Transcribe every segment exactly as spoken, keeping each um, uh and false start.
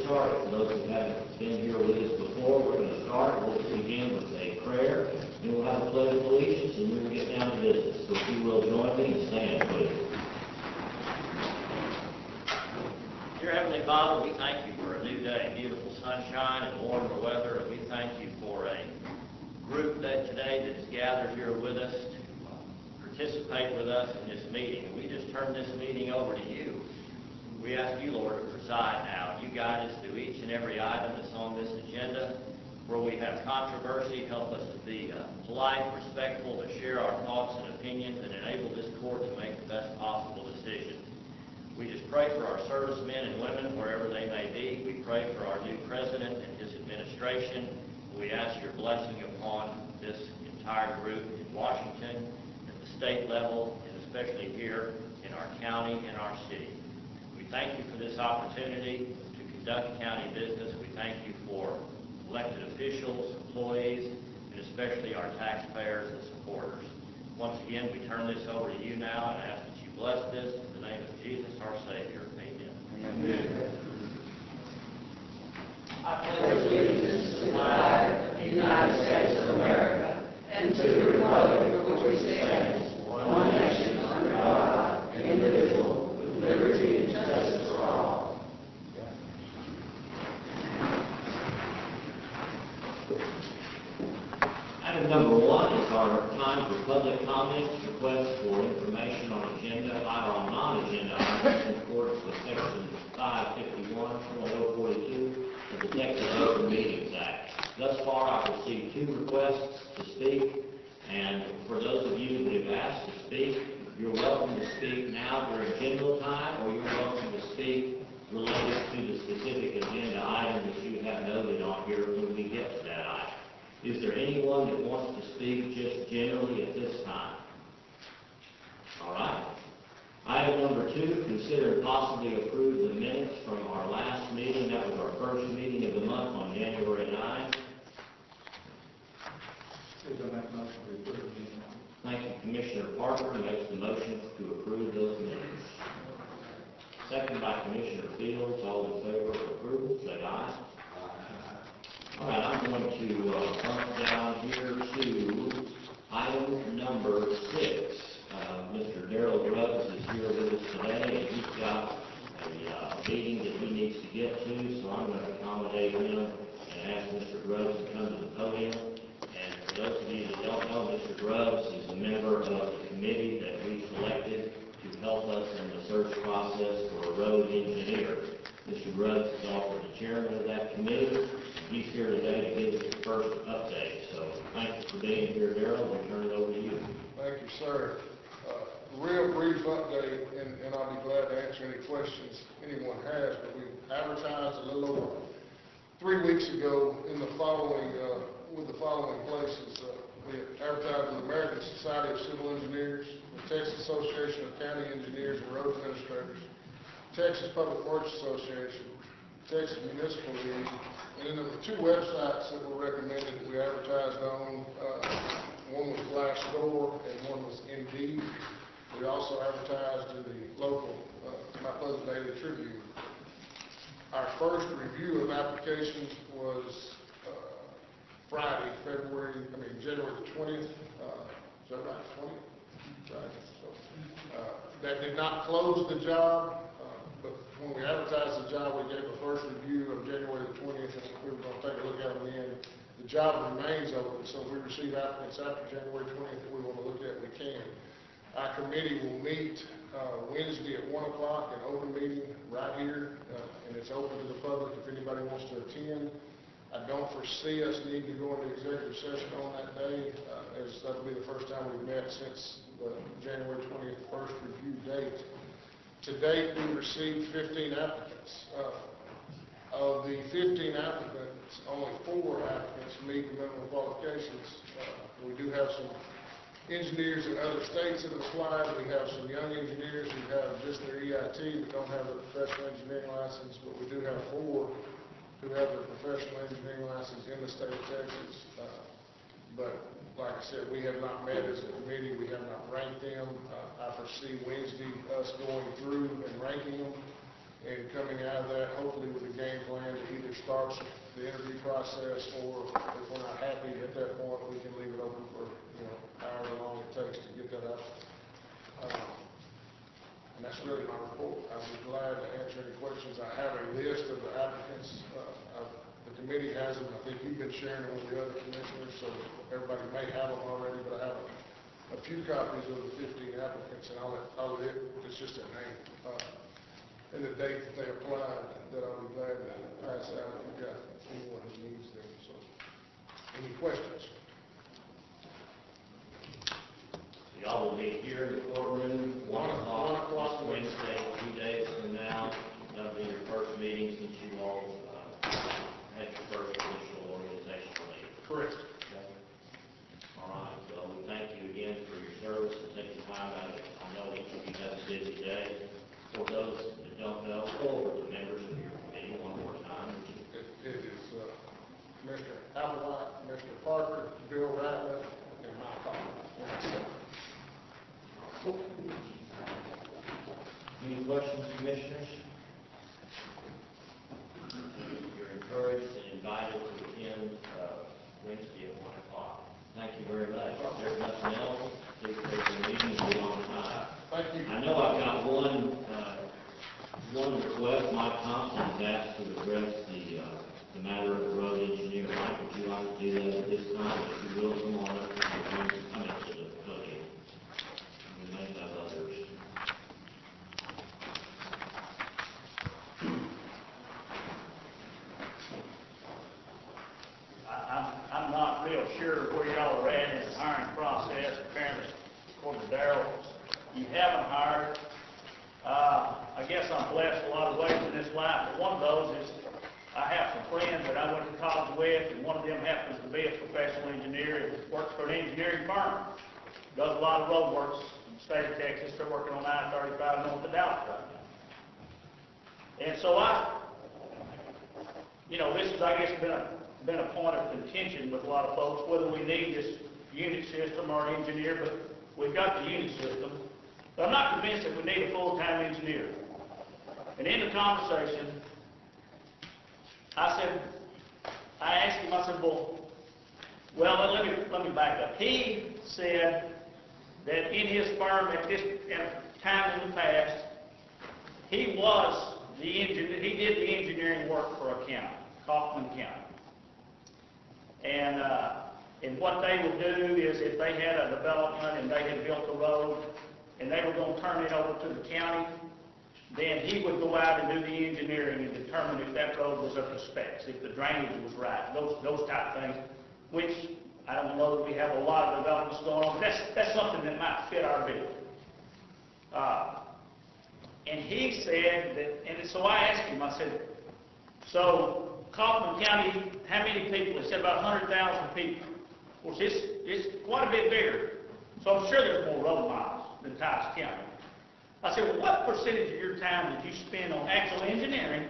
started. For those who haven't been here with us before, we're going to start. We'll begin with a prayer, and we'll have a pledge of allegiance, and we'll get down to business. So if you will join me and stand, please. Dear Heavenly Father, we thank you for a new day, beautiful sunshine and warmer weather, and we thank you for a group that today that is gathered here with us to participate with us in this meeting. And we just turn this meeting over to you. We ask you, Lord, to preside now. You guide us through each and every item that's on this agenda. Where we have controversy, help us to be uh, polite, respectful, to share our thoughts and opinions, and enable this court to make the best possible decision. We just pray for our servicemen and women, wherever they may be. We pray for our new president and his administration. We ask your blessing upon this entire group in Washington, at the state level, and especially here in our county and our city. We thank you for this opportunity to conduct county business. We thank you for elected officials, employees, and especially our taxpayers and supporters. Once again, we turn this over to you now and ask that you bless this in the name of Jesus, our Savior. Amen. Amen. I pledge allegiance to the flag of the United States of America and to the republic for which it stands, one nation under God, indivisible, with liberty and justice for all. Item number one is our time for public comments, requests for information on agenda, or on non-agenda items in accordance with section five fifty-one point oh forty-two of the Texas Open Meetings Act. Thus far, I've received two requests to speak, and for those of you that have asked to speak, you're welcome to speak now during general time, or you're welcome to speak related to the specific agenda item that you have noted on here when we get to that item. Is there anyone that wants to speak just generally at this time? All right. Item number two, consider and possibly approve the minutes from our last meeting. That was our first meeting of the month on January ninth. Thank you. Commissioner Parker makes the motion to approve those minutes. Second by Commissioner Fields. All in favor of approval, say aye. All right, I'm going to uh, bump down here to item number six. Uh, Mister Darrell Grubbs is here with us today, and he's got a uh, meeting that he needs to get to, so I'm going to accommodate him and ask Mister Grubbs to come to the podium. And for those of you that don't know, Mister Grubbs is a member of the committee that we selected to help us in the search process for a road engineer. Mister Grubbs is also the chairman of that committee. He's here today to give us the first update. So thank you for being here, Darrell. We'll turn it over to you. Thank you, sir. Uh, real brief update, and, and I'll be glad to answer any questions anyone has, but we advertised a little over three weeks ago in the following, uh, with the following places. Uh, we advertised with the American Society of Civil Engineers, the Texas Association of County Engineers and Road Administrators, Texas Public Works Association, Texas Municipal League, and then there were two websites that were recommended that we advertised on. Uh, one was Glassdoor and one was Indeed. We also advertised in the local uh, Mount Pleasant Daily Tribune. Our first review of applications was uh, Friday, February, I mean January the twentieth. Uh, is that right? twentieth? Right. So, uh, that did not close the job. But when we advertised the job, we gave a first review of January the twentieth, and we were going to take a look at them then. The job remains open, so if we receive applicants after January twentieth that we want to look at, we can. Our committee will meet uh, Wednesday at one o'clock, an open meeting right here, uh, and it's open to the public if anybody wants to attend. I don't foresee us needing to go into executive session on that day, uh, as that'll be the first time we've met since the January twentieth first review date. To date, we received fifteen applicants. Uh, of the fifteen applicants, only four applicants meet the minimum qualifications. Uh, we do have some engineers in other states that have applied. We have some young engineers who have just their E I T but don't have a professional engineering license, but we do have four who have their professional engineering license in the state of Texas. Uh, but like I said, we have not met as a committee. We have not ranked them. Uh, I foresee Wednesday us going through and ranking them. And coming out of that, hopefully with a game plan that either starts the interview process, or if we're not happy at that point, we can leave it open for, you know, however long it takes to get that out. Uh, And that's really my report. I'll be glad to answer any questions. I have a list of the applicants. Uh, I've- the committee has them. I think you've been sharing them with the other commissioners, so everybody may have them already, but I have a, a few copies of the fifteen applicants, and I'll let, I'll let it, it's just a name, uh, and the date that they applied, that I'll be glad to pass out if you've got anyone who needs them. So, any questions? Y'all will meet here in the courtroom, one o'clock, this Wednesday, two days from now. That'll be your first meeting since you all, uh, had your first initial organizational meeting. Correct. Okay. All right, so we thank you again for your service and taking time out of it. I know each of you have a busy day. For those that don't know, or the members of your committee, one more time. It, it is, uh, Mister Applewhite, Mister Parker, Bill Ratliff, and my father. Any questions, commissioners? You're encouraged and invited to attend uh, Wednesday at one o'clock. Thank you very much. If there's nothing else, please take the meeting to be on time. Thank you. I know I've got one, uh, one request. Mike Thompson has asked to address the, uh, the matter of the road engineer. Mike, would you like to do that at this time? If you will, come on up and bring some comments to the podium. We may have others. I- I'm, I'm not real sure where y'all are at in the hiring process. Apparently, according to Darrell, you haven't hired. Uh, I guess I'm blessed a lot of ways in this life, but one of those is I have some friends that I went to college with, and one of them happens to be a professional engineer. He works for an engineering firm, does a lot of road works in the state of Texas. They're working on I thirty-five north of Dallas right now. And so I, you know, this has, I guess, been a, been a point of contention with a lot of folks, whether we need this unit system or engineer, but we've got the unit system. But I'm not convinced that we need a full-time engineer. And in the conversation, I said, I asked him, I said, well, well, let me, let me back up. He said that in his firm at this at a time in the past, he was the engineer, he did the engineering work for a county, Kaufman County. And, uh, and what they would do is if they had a development and they had built a road and they were going to turn it over to the county, then he would go out and do the engineering and determine if that road was up to specs, if the drainage was right, those, those type of things, which I don't know that we have a lot of developments going on, but that's, that's something that might fit our bill. Uh, and he said that, and so I asked him, I said, so Kaufman County, how many people? He said about one hundred thousand people. Of course, it's, it's quite a bit bigger, so I'm sure there's more road miles than Tice County. I said, well, what percentage of your time did you spend on actual engineering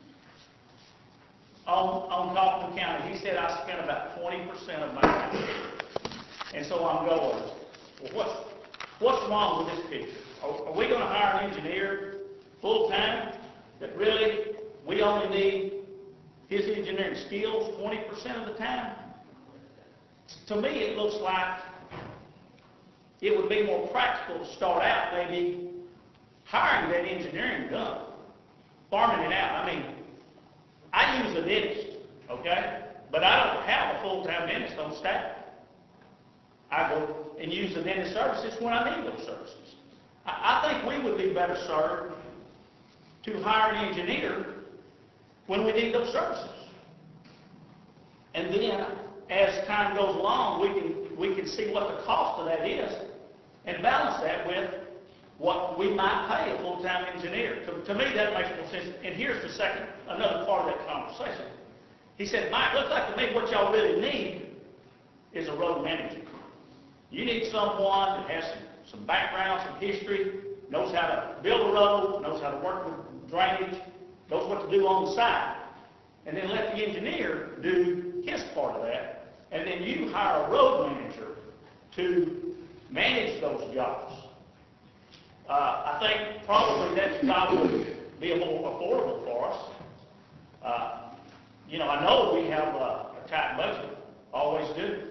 on, on Kaufman County? He said, I spent about twenty percent of my time. And so I'm going, well, what's, what's wrong with this picture? Are, are we going to hire an engineer full-time that really we only need his engineering skills twenty percent of the time? To me, it looks like it would be more practical to start out maybe hiring that engineering done, farming it out. I mean, I use a dentist, okay? But I don't have a full-time dentist on staff. I go and use the dentist services when I need those services. I, I think we would be better served to hire an engineer when we need those services. And then, as time goes along, we can, we can see what the cost of that is and balance that with what we might pay a full-time engineer. To, to me, that makes more sense. And here's the second, another part of that conversation. He said, Mike, looks like to me what y'all really need is a road manager. You need someone that has some, some background, some history, knows how to build a road, knows how to work with drainage, knows what to do on the side. And then let the engineer do his part of that. And then you hire a road manager to manage those jobs. Uh, I think probably that job would, be more affordable for us. Uh, you know, I know we have a, a tight budget, always do.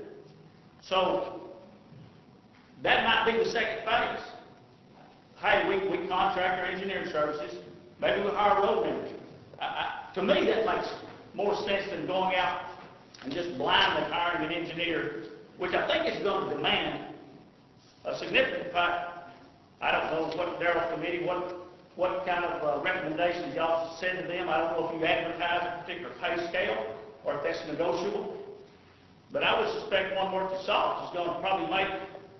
So that might be the second phase. Hey, we, we contract our engineering services, maybe we hire a road manager. I, I, to me, that makes more sense than going out and just blindly hiring an engineer, which I think is going to demand a significant fact. I don't know what Darrell committee, what what kind of uh, recommendations y'all send to them. I don't know if you advertise a particular pay scale or if that's negotiable. But I would suspect one worth the salt is going to probably make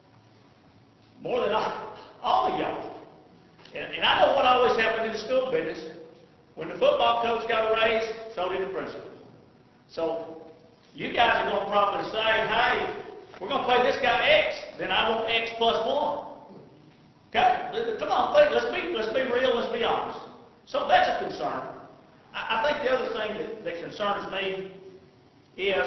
more than all, all of y'all. And, and I know what always happened in the school business. When the football coach got a raise, so did the principal. So you guys are going to probably say, hey, we're going to pay this guy X, then I want X plus one. Okay, come on, let's be, let's be real, let's be honest. So that's a concern. I, I think the other thing that, that concerns me is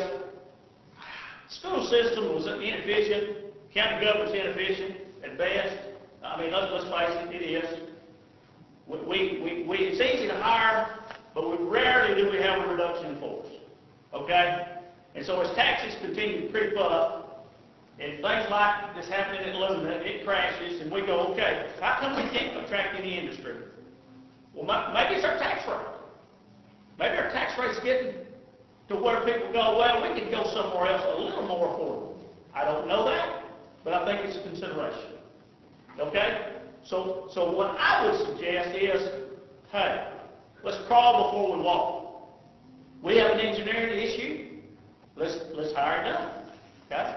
school system was inefficient, county government's inefficient at best. I mean, let's, let's face it, it is. We, we, we, it's easy to hire, but we rarely do we have a reduction in force. Okay? And so as taxes continue to creep up, and things like this happening at Luna, it crashes, and we go, okay, how come we can't attract any industry? Well, maybe it's our tax rate. Maybe our tax rate's getting to where people go, well, we can go somewhere else a little more affordable. I don't know that, but I think it's a consideration. Okay? So, so what I would suggest is, hey, let's crawl before we walk. We have an engineering issue. Let's, let's hire it done. Okay?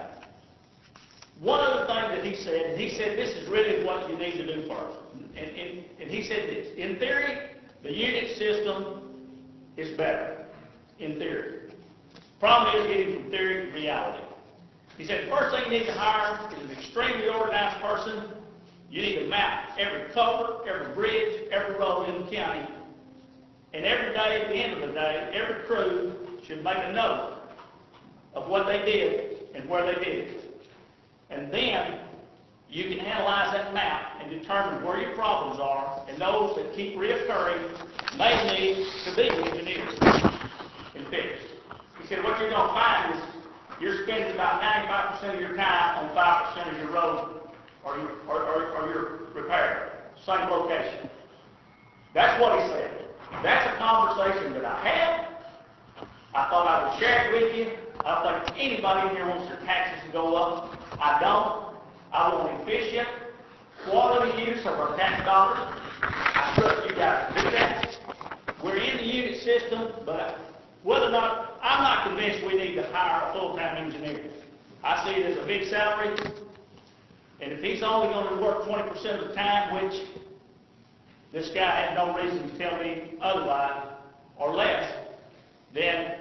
One other thing that he said, and he said this is really what you need to do first. And, and, and he said this, in theory, the unit system is better, in theory. Problem is getting from theory to reality. He said the first thing you need to hire is an extremely organized person. You need to map every culvert, every bridge, every road in the county. And every day, at the end of the day, every crew should make a note of what they did and where they did it. And then you can analyze that map and determine where your problems are, and those that keep reoccurring may need to be engineered and fixed. He said what you're going to find is you're spending about ninety-five percent of your time on five percent of your road or your, or, or, or your repair, same location. That's what he said. That's a conversation that I had. I thought I would share it with you. I don't think anybody in here wants their taxes to go up. I don't. I want efficient, quality use of our tax dollars. I trust you guys to do that. We're in the unit system, but whether or not, I'm not convinced we need to hire a full-time engineer. I see it as a big salary, and if he's only going to work twenty percent of the time, which this guy had no reason to tell me otherwise, or less, then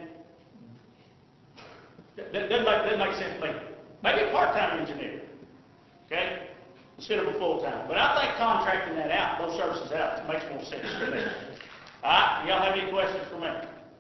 that doesn't make, doesn't make sense to me. Maybe a part-time engineer, okay, instead of a full-time. But I think contracting that out, those services out, makes more sense to me. All right, y'all have any questions for me?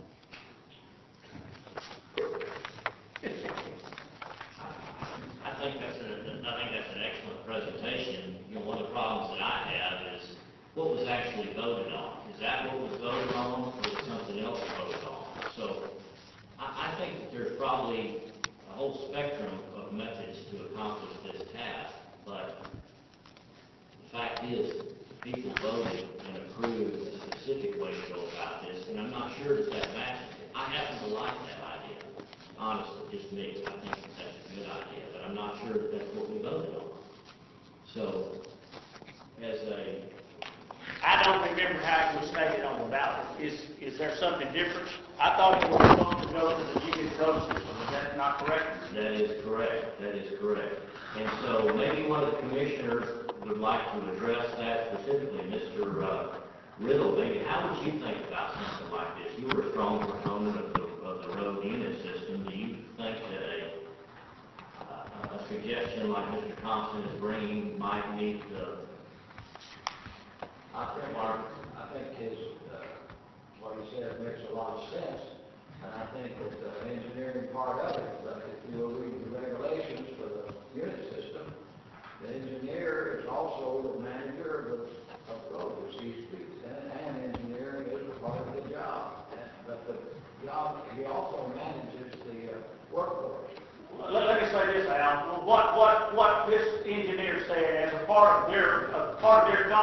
I think that's a, I think that's an excellent presentation. You know, one of the problems that I have is what was actually voted on. Is that what was voted on, or was something else voted on? So I, I think that there's probably a whole spectrum of methods to accomplish this task, but the fact is, people voted and approved a specific way to go about this, and I'm not sure that that matches it. I happen to like that idea, honestly, just me. I think that's a good idea, but I'm not sure that that's what we voted on. So, as a... I don't remember how it was stated on the ballot. Is, is there something different? I thought it was supposed to go to the unit road system. Is that not correct? That is correct. That is correct. And so maybe one of the commissioners would like to address that specifically. Mister Uh, Riddle, maybe how would you think about something like this? You were a strong proponent of the, of the road unit system. Do you think that a, uh, a suggestion like Mister Thompson is bringing might meet the... I think, Mark, I think his, uh, what he said makes a lot of sense, and I think that the engineering part of it, but if you read the regulations for the unit system, the engineer is also the manager of the, of the road, the C streets, and, and engineer.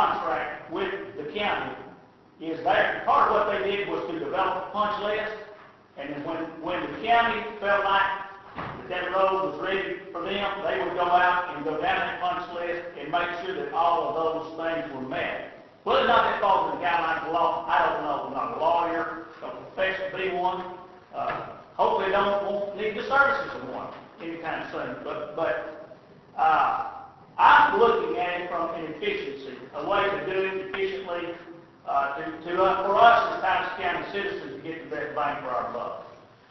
contract with the county is there. Part of what they did was to develop a punch list, and then when, when the county felt like that that road was ready for them, they would go out and go down that punch list and make sure that all of those things were met. Whether or not that falls in the guidelines of law, I don't know. I'm not a lawyer, don't profess to be one. Uh, hopefully they don't won't need the services of one anytime soon. But, but uh, I'm looking at it from an efficiency, a way to do it efficiently uh, to, to uh, for us as Titus County citizens to get the best bang for our buck.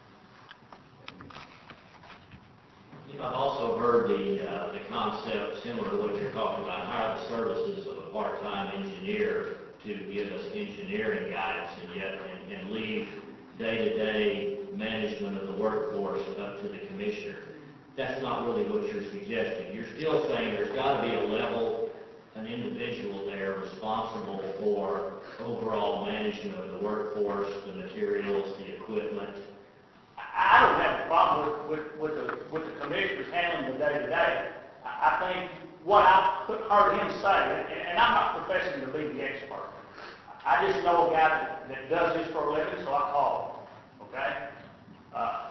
I've also heard the, uh, the concept similar to what you're talking about, hire the services of a part-time engineer to give us engineering guidance and yet, and, and leave day-to-day management of the workforce up to the commissioner. That's not really what you're suggesting. You're still saying there's got to be a level, an individual there responsible for overall management of the workforce, the materials, the equipment. I don't have a problem with, with, with, the, with the commissioners handling the day-to-day. I I think what I've heard him say, and, and I'm not professing to be the expert, I just know a guy that, that does this for a living, so I call him, okay? Uh,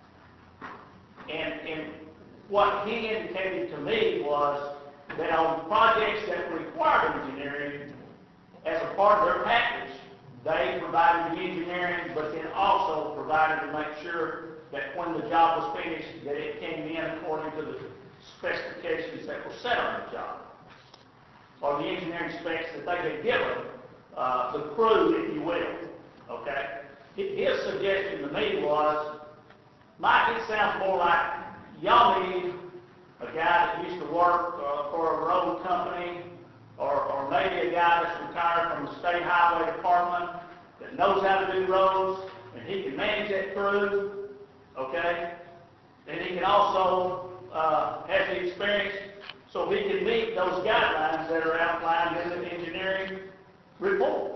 and, and what he indicated to me was that on projects that required engineering, as a part of their package, they provided the engineering, but then also provided to make sure that when the job was finished, that it came in according to the specifications that were set on the job, or the engineering specs that they had given uh, the crew, if you will. Okay. His suggestion to me was, Mike, it sounds more like y'all need a guy that used to work uh, for a road company, or, or maybe a guy that's retired from the state highway department that knows how to do roads, and he can manage that crew, okay? And he can also uh, have the experience so he can meet those guidelines that are outlined in the engineering report.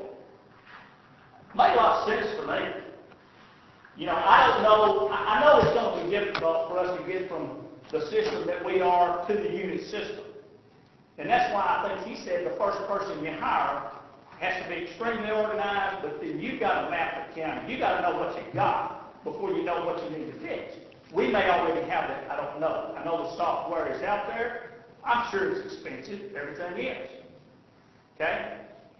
Made a lot of sense to me. You know, I don't know, I know it's going to be difficult for us to get from the system that we are to the unit system. And that's why I think he said the first person you hire has to be extremely organized, but then you've got to map the county. You've got to know what you got before you know what you need to fix. We may already have that. I don't know. I know the software is out there. I'm sure it's expensive. Everything is. Okay?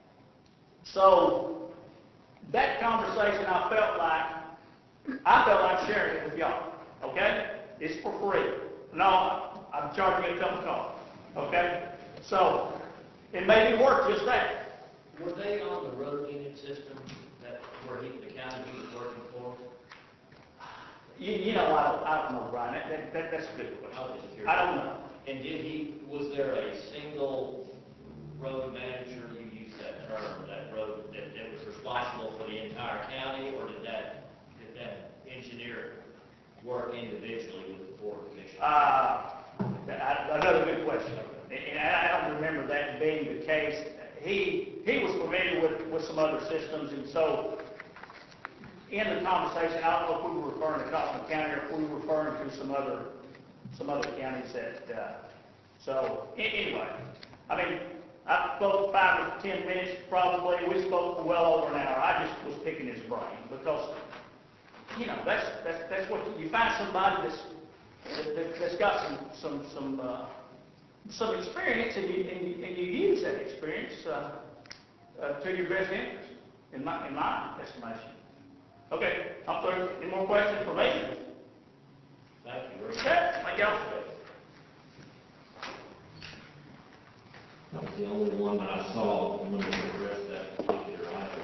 So that conversation, I felt like, I felt like sharing it with y'all. Okay? It's for free. No, I'm charging you a cup of coffee. Okay? So, it may be worth just that. Were they on the road unit system that where he, the county he was working for? You, you know, I don't, I don't know, Brian. That, that, that, that's a good question. I was just curious. I don't know. And did he, was there a single road manager, you used that term, that road, that, that was responsible for the entire county, or did that, did that engineer work individually with the board commissioners? Uh, I, another good question. And I don't remember that being the case. He he was familiar with, with some other systems, and so in the conversation, I don't know if we were referring to Kaufman County or if we were referring to some other some other counties that. Uh, so anyway, I mean, I spoke five to ten minutes probably. We spoke for well over an hour. I just was picking his brain because you know that's that's that's what you find somebody that's that, that's got some some some. Uh, some experience, and you, and you, and you use that experience uh, uh, to your best interest, in my, in my estimation. Okay, I'm through. Any more questions for me? Thank you. Okay, thank y'all. That was the only one that I saw when we addressed that particular item.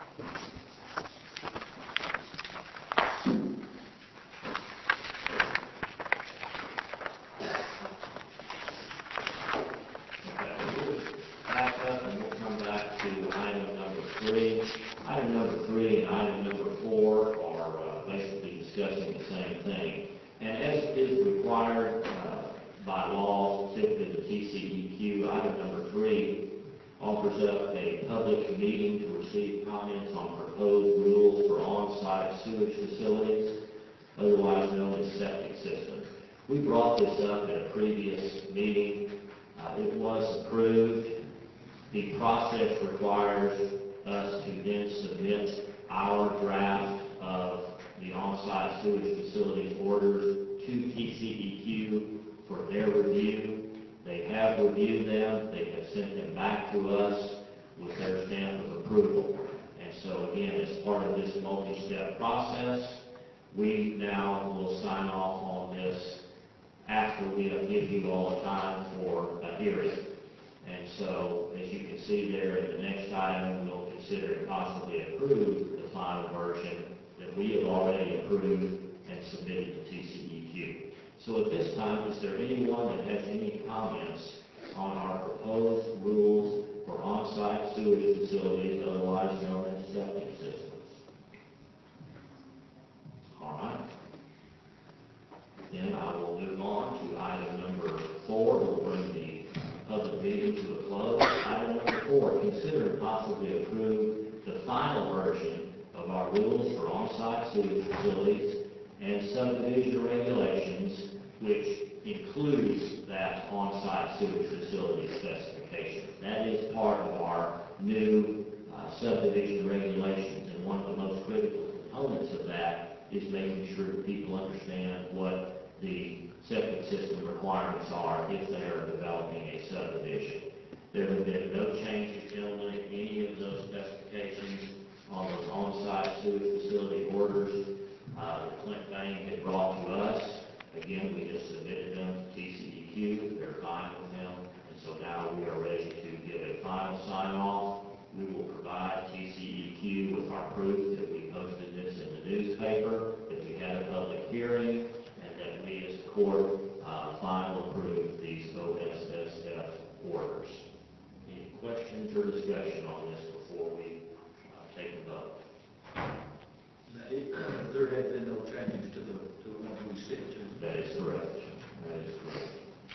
Item number three and item number four are uh, basically discussing the same thing. And as is required uh, by law, typically the T C E Q, item number three offers up a public meeting to receive comments on proposed rules for on-site sewage facilities, otherwise known as septic systems. We brought this up at a previous meeting. Uh, it was approved. The process requires us to then submit our draft of the on-site sewage facilities orders to T C E Q for their review. They have reviewed them, they have sent them back to us with their stamp of approval. And so again, as part of this multi-step process, we now will sign off on this after we have given you all the time for a hearing. And so, as you can see there in the next item, we'll consider and possibly approve the final version that we have already approved and submitted to T C E Q. So at this time, is there anyone that has any comments on our proposed rules for on-site sewage facilities, otherwise known as septic systems? All right. Then I will move on to item number four. We'll bring the public meeting to a close. Item number four, consider and possibly approve the final version of our rules for on-site sewage facilities and subdivision regulations, which includes that on-site sewage facility specification. That is part of our new uh, subdivision regulations, and one of the most critical components of that is making sure that people understand what the septic system requirements are if they are developing a subdivision. There have been no changes, gentlemen, in any of those specifications on those on-site sewage facility orders uh, that Clint Bain had brought to us. Again, we just submitted them to T C E Q. They're fine with them, and so now we are ready to give a final sign-off. We will provide T C E Q with our proof that we posted this in the newspaper, that we had a public hearing, and that we as a court uh, final approve these O S S F orders. Any questions or discussion on this before we uh, take a vote? There have been no changes to the, to the ones we sent to. That is correct. That is correct.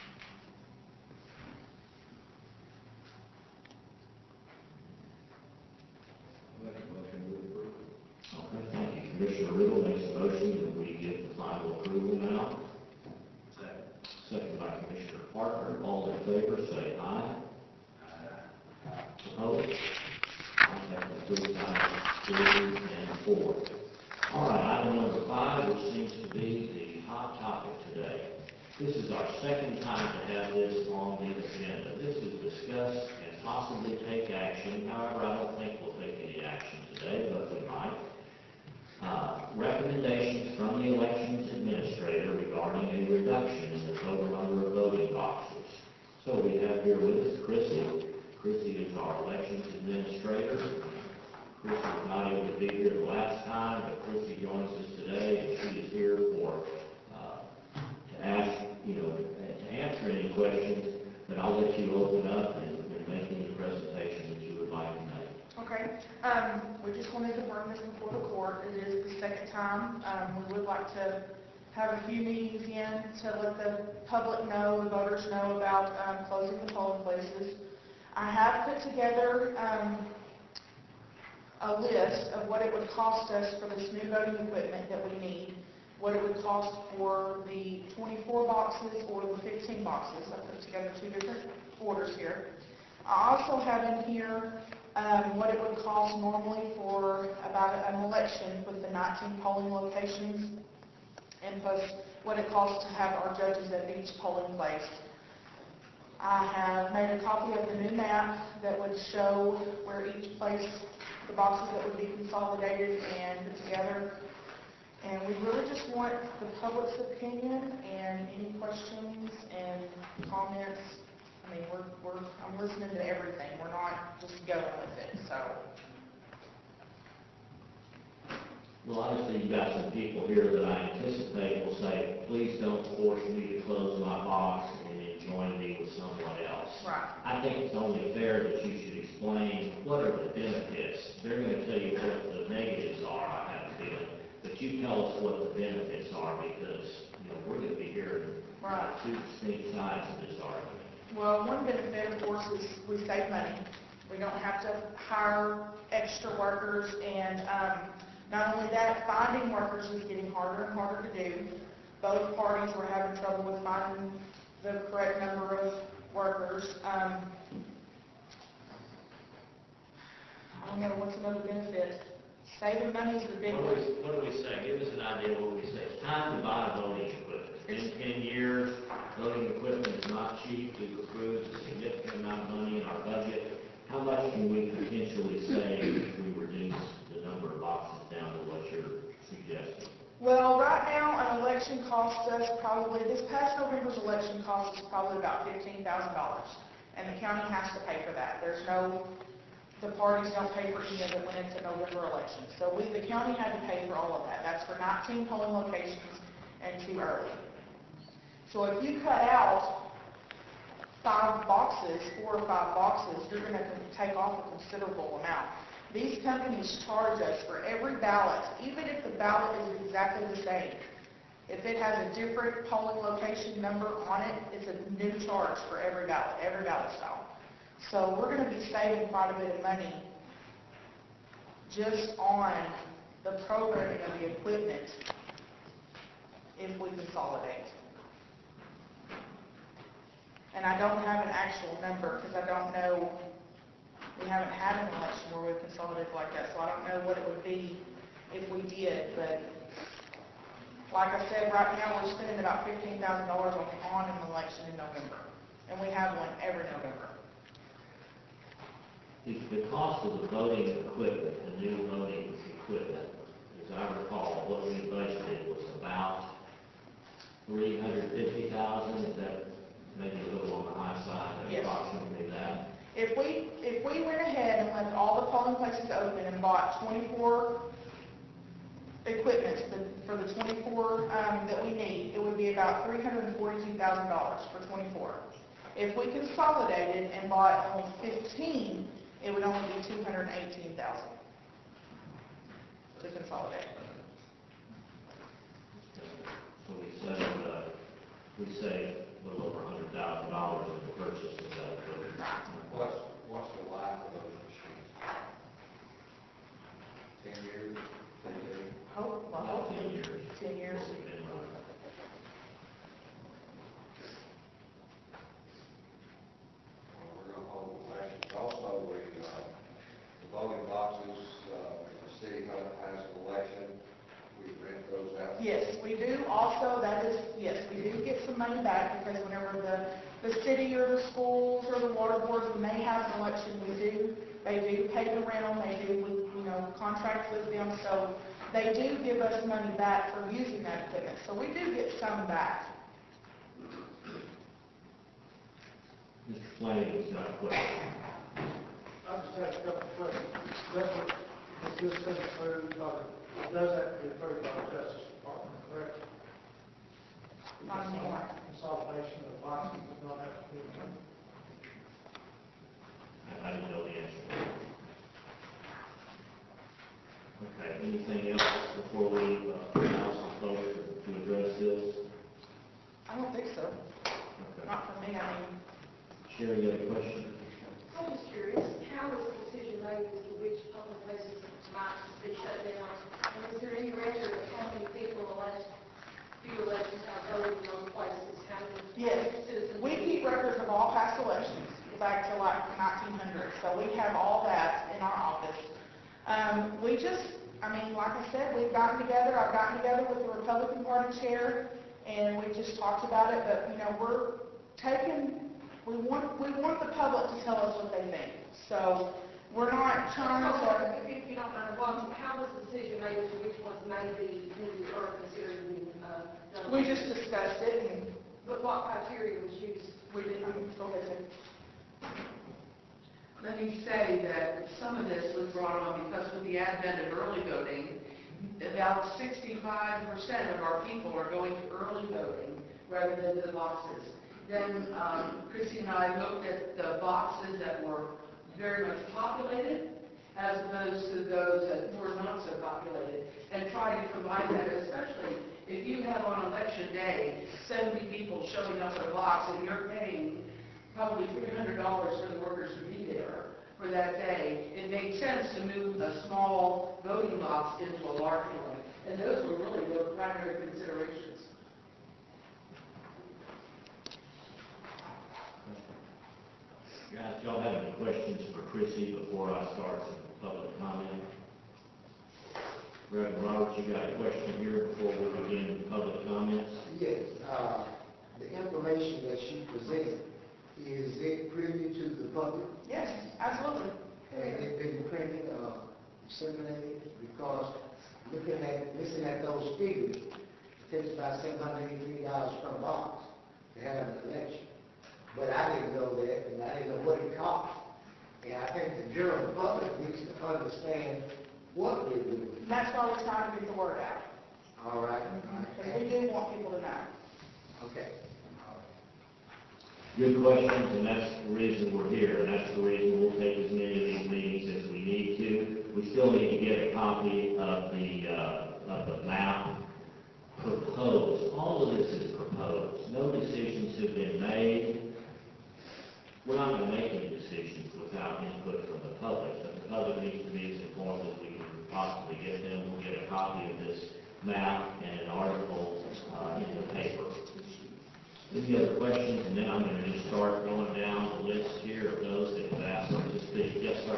Make a motion to approve. Okay, thank you. Commissioner Riddle makes a motion that we give the final approval now. Second. Second by Commissioner Parker. All in favor, say aye. Opposed? I have approved items three and four. All right, item number five, which seems to be the hot topic today. This is our second time to have this on the agenda. This is discuss and possibly take action. However, I don't think we'll take any action today, but we might. Uh, recommendations from the elections administrator regarding a reduction in the total number of voting boxes. So we have here with us Chrissy. Chrissy is our elections administrator. Chrissy was not able to be here the last time, but Chrissy joins us today, and she is here for, uh, to ask, you know, to answer any questions, but I'll let you open up and, and make any presentation that you would like to make. Okay, um, we just wanted to bring this before the court. It is the second time. Um, we would like to have a few meetings in to let the public know, the voters know about, um, closing the polling places. I have put together, um, a list of what it would cost us for this new voting equipment that we need, what it would cost for the twenty-four boxes or the fifteen boxes. I put together two different orders here. I also have in here um, what it would cost normally for about an election with the nineteen polling locations, and plus what it costs to have our judges at each polling place. I have made a copy of the new map that would show where each place, the boxes that would be consolidated and put together. And we really just want the public's opinion and any questions and comments. I mean, we're, we're, I'm listening to everything. We're not just going with it, so. Well, obviously, you've got some people here that I anticipate will say, please don't force me to close my box and then join me with someone else. Right. I think it's only fair that you should explain what are the benefits. They're going to tell you what the negatives are, I have a feeling, but you tell us what the benefits are, because, you know, we're going to be hearing Right. two distinct sides of this argument. Well, one benefit, of course, is we save money. We don't have to hire extra workers, and um, not only that, finding workers is getting harder and harder to do. Both parties were having trouble with finding the correct number of workers. Um, know, what's another benefit? Saving money is the big What do one. we, what do we say? Give us an idea of what we say. It's time to buy voting equipment. In It's- ten years, voting equipment is not cheap. We've approved a significant amount of money in our budget. How much can we potentially save if we reduce the number of boxes down to what you're suggesting? Well, right now, an election costs us probably, this past November's election cost us probably about fifteen thousand dollars. And the county has to pay for that. There's no, the parties don't pay for any of it when it's a November election. So we, the county had to pay for all of that. That's for nineteen polling locations and two early. So if you cut out five boxes, four or five boxes, you're gonna take off a considerable amount. These companies charge us for every ballot, even if the ballot is exactly the same. If it has a different polling location number on it, it's a new charge for every ballot, every ballot style. So we're gonna be saving quite a bit of money just on the programming of the equipment if we consolidate. And I don't have an actual number because I don't know, we haven't had an election where we've consolidated like that, so I don't know what it would be if we did, but like I said, right now, we're spending about fifteen thousand dollars on, on an election in November, and we have one every November. The, the cost of the voting equipment, the new voting equipment, as I recall, what we budgeted was about three hundred fifty thousand, is that maybe a little on the high side, Yes. approximately that? If we, if we went ahead and left all the polling places open and bought twenty-four equipment for the twenty-four um, that we need, it would be about three hundred forty-two thousand dollars for twenty-four. If we consolidated and bought only fifteen, it would only be two hundred eighteen thousand dollars to consolidate. So we saved, uh, we saved a little over a hundred thousand dollars in the purchase of that equipment. What's, what's the life of those machines? Ten years, fifteen? Oh, well, About hopefully, ten years. ten years. What we've been running. Well, we're gonna hold elections. Also, we, uh, the voting boxes, uh, if the city has an election, we rent those out. Yes, we do also, that is, yes, we do get some money back because whenever the, the city or the schools or the water boards, when they have an election, we do, they do pay the rental, they do, we, you know, contract with them, so they do give us money back for using that equipment, so we do get some back. Mister Flanagan's got a question. I just have a couple of questions. That's what, if this is approved, uh, does have to be approved by the Justice Department, correct? Not anymore. Consolidation of boxes does not have to be approved. I didn't know the answer. Okay, anything else before we, uh, announce the folks to address this? I don't think so, Okay. not for me, I mean, Sherry, you have a question? I'm just curious, how was the decision made as to which public places might be shut down? And is there any record of how many people in the last few elections have voted in those places? How many yes, citizens? we keep records of all past elections, back to like nineteen hundred, so we have all that in our office. Um, we just, I mean, like I said, we've gotten together, I've gotten together with the Republican Party chair, and we just talked about it, but, you know, we're taking, we want, we want the public to tell us what they think. So, we're not trying to, If you don't mind, well, how was the decision made as to which ones may be needed or considered being, uh, done? we just discussed it, and But what criteria was used? we didn't, go ahead, Sid. Let me say that some of this was brought on because with the advent of early voting, about sixty-five percent of our people are going to early voting rather than the boxes. Then um, Chrissy and I looked at the boxes that were very much populated as opposed to those that were not so populated and tried to combine that, especially if you have on election day seventy people showing up at a box and you're paying probably three hundred dollars for the workers to be there for that day, it made sense to move a small voting box into a larger one. And those were really the primary considerations. Guys, y'all have any questions for Chrissy before I start some public comment? Reverend Roberts, you got a question here before we begin public comments? Yes, uh, the information that she presented, is it privy to the public? Yes, absolutely. And it been printed, uh, disseminated? Because looking at, listening at those figures, it takes about seven hundred eighty-three dollars per box to have an election. But I didn't know that, and I didn't know what it cost. And I think the general public needs to understand what we're doing. And that's why we're trying to get the word out, All right? because we do want people to know. Okay. Good questions, and that's the reason we're here, and that's the reason we'll take as many of these meetings as we need to. We still need to get a copy of the, uh, of the map proposed. All of this is proposed. No decisions have been made. We're not going to make any decisions without input from the public, but the public needs to be as informed as we can possibly get them. We'll get a copy of this map and an article uh, in the paper. Any other questions? And then I'm going to just start going down the list here of those that have asked us to speak. Yes, sir.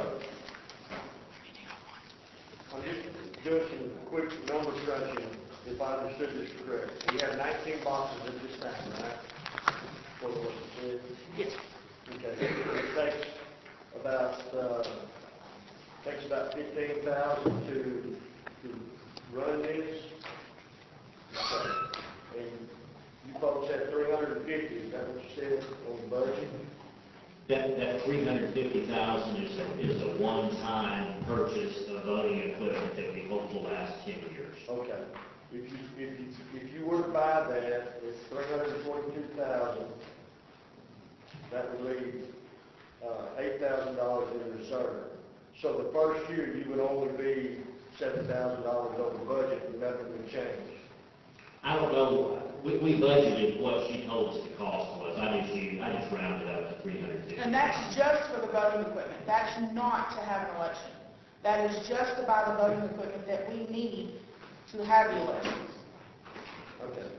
I'm just doing some quick number crunching, if I understood this correct. We have nineteen boxes at this time, right? What was it? Yes. Okay, it takes about, uh, takes about fifteen thousand to, to run this. Okay. And you folks had three hundred and fifty, is that what you said on the budget? That, that three hundred fifty thousand is a, is a one-time purchase of voting equipment that we hope will last ten years. Okay. If you, if you, if you were to buy that, it's three hundred and forty-two thousand. That would leave, uh, eight thousand dollars in reserve. So the first year, you would only be seven thousand dollars over budget, and nothing would change. I don't know, we, we budgeted what she told us the cost was. I just, used- I just rounded up to three hundred fifty. And that's just for the voting equipment. That's not to have an election. That is just to buy the voting equipment that we need to have the elections. Okay.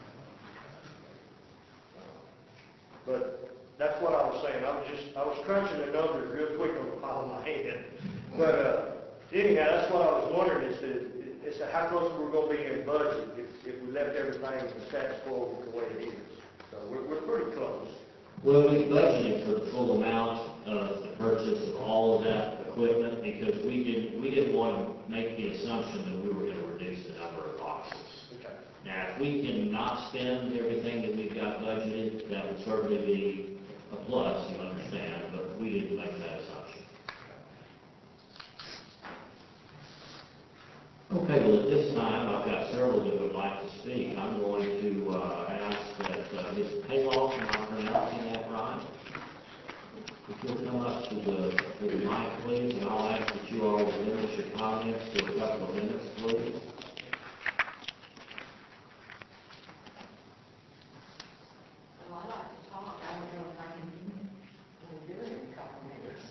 But that's what I was saying. I was just, I was crunching the numbers real quick on the bottom of my head. But, uh, anyhow, that's what I was wondering is that, is that how close we're gonna be in budget if, if we left everything the status quo the way it is. So we're, we're pretty close. Well, we budgeted for the full amount of the purchase of all of that equipment because we didn't, we didn't want to make the assumption that we were going to reduce the number of boxes. Okay. Now, if we can not spend everything that we've got budgeted, that would certainly be a plus, you understand, but we didn't make that assumption. Okay, well, at this time, I've got several that would like to speak. I'm going to uh, ask that uh, Miz Payoff, am I pronouncing that right? If you'll come up to the, to the mic, please, and I'll ask that you all will limit your comments to a couple of minutes, please. Well, I like to talk, I don't know if I can, can do it in a couple minutes.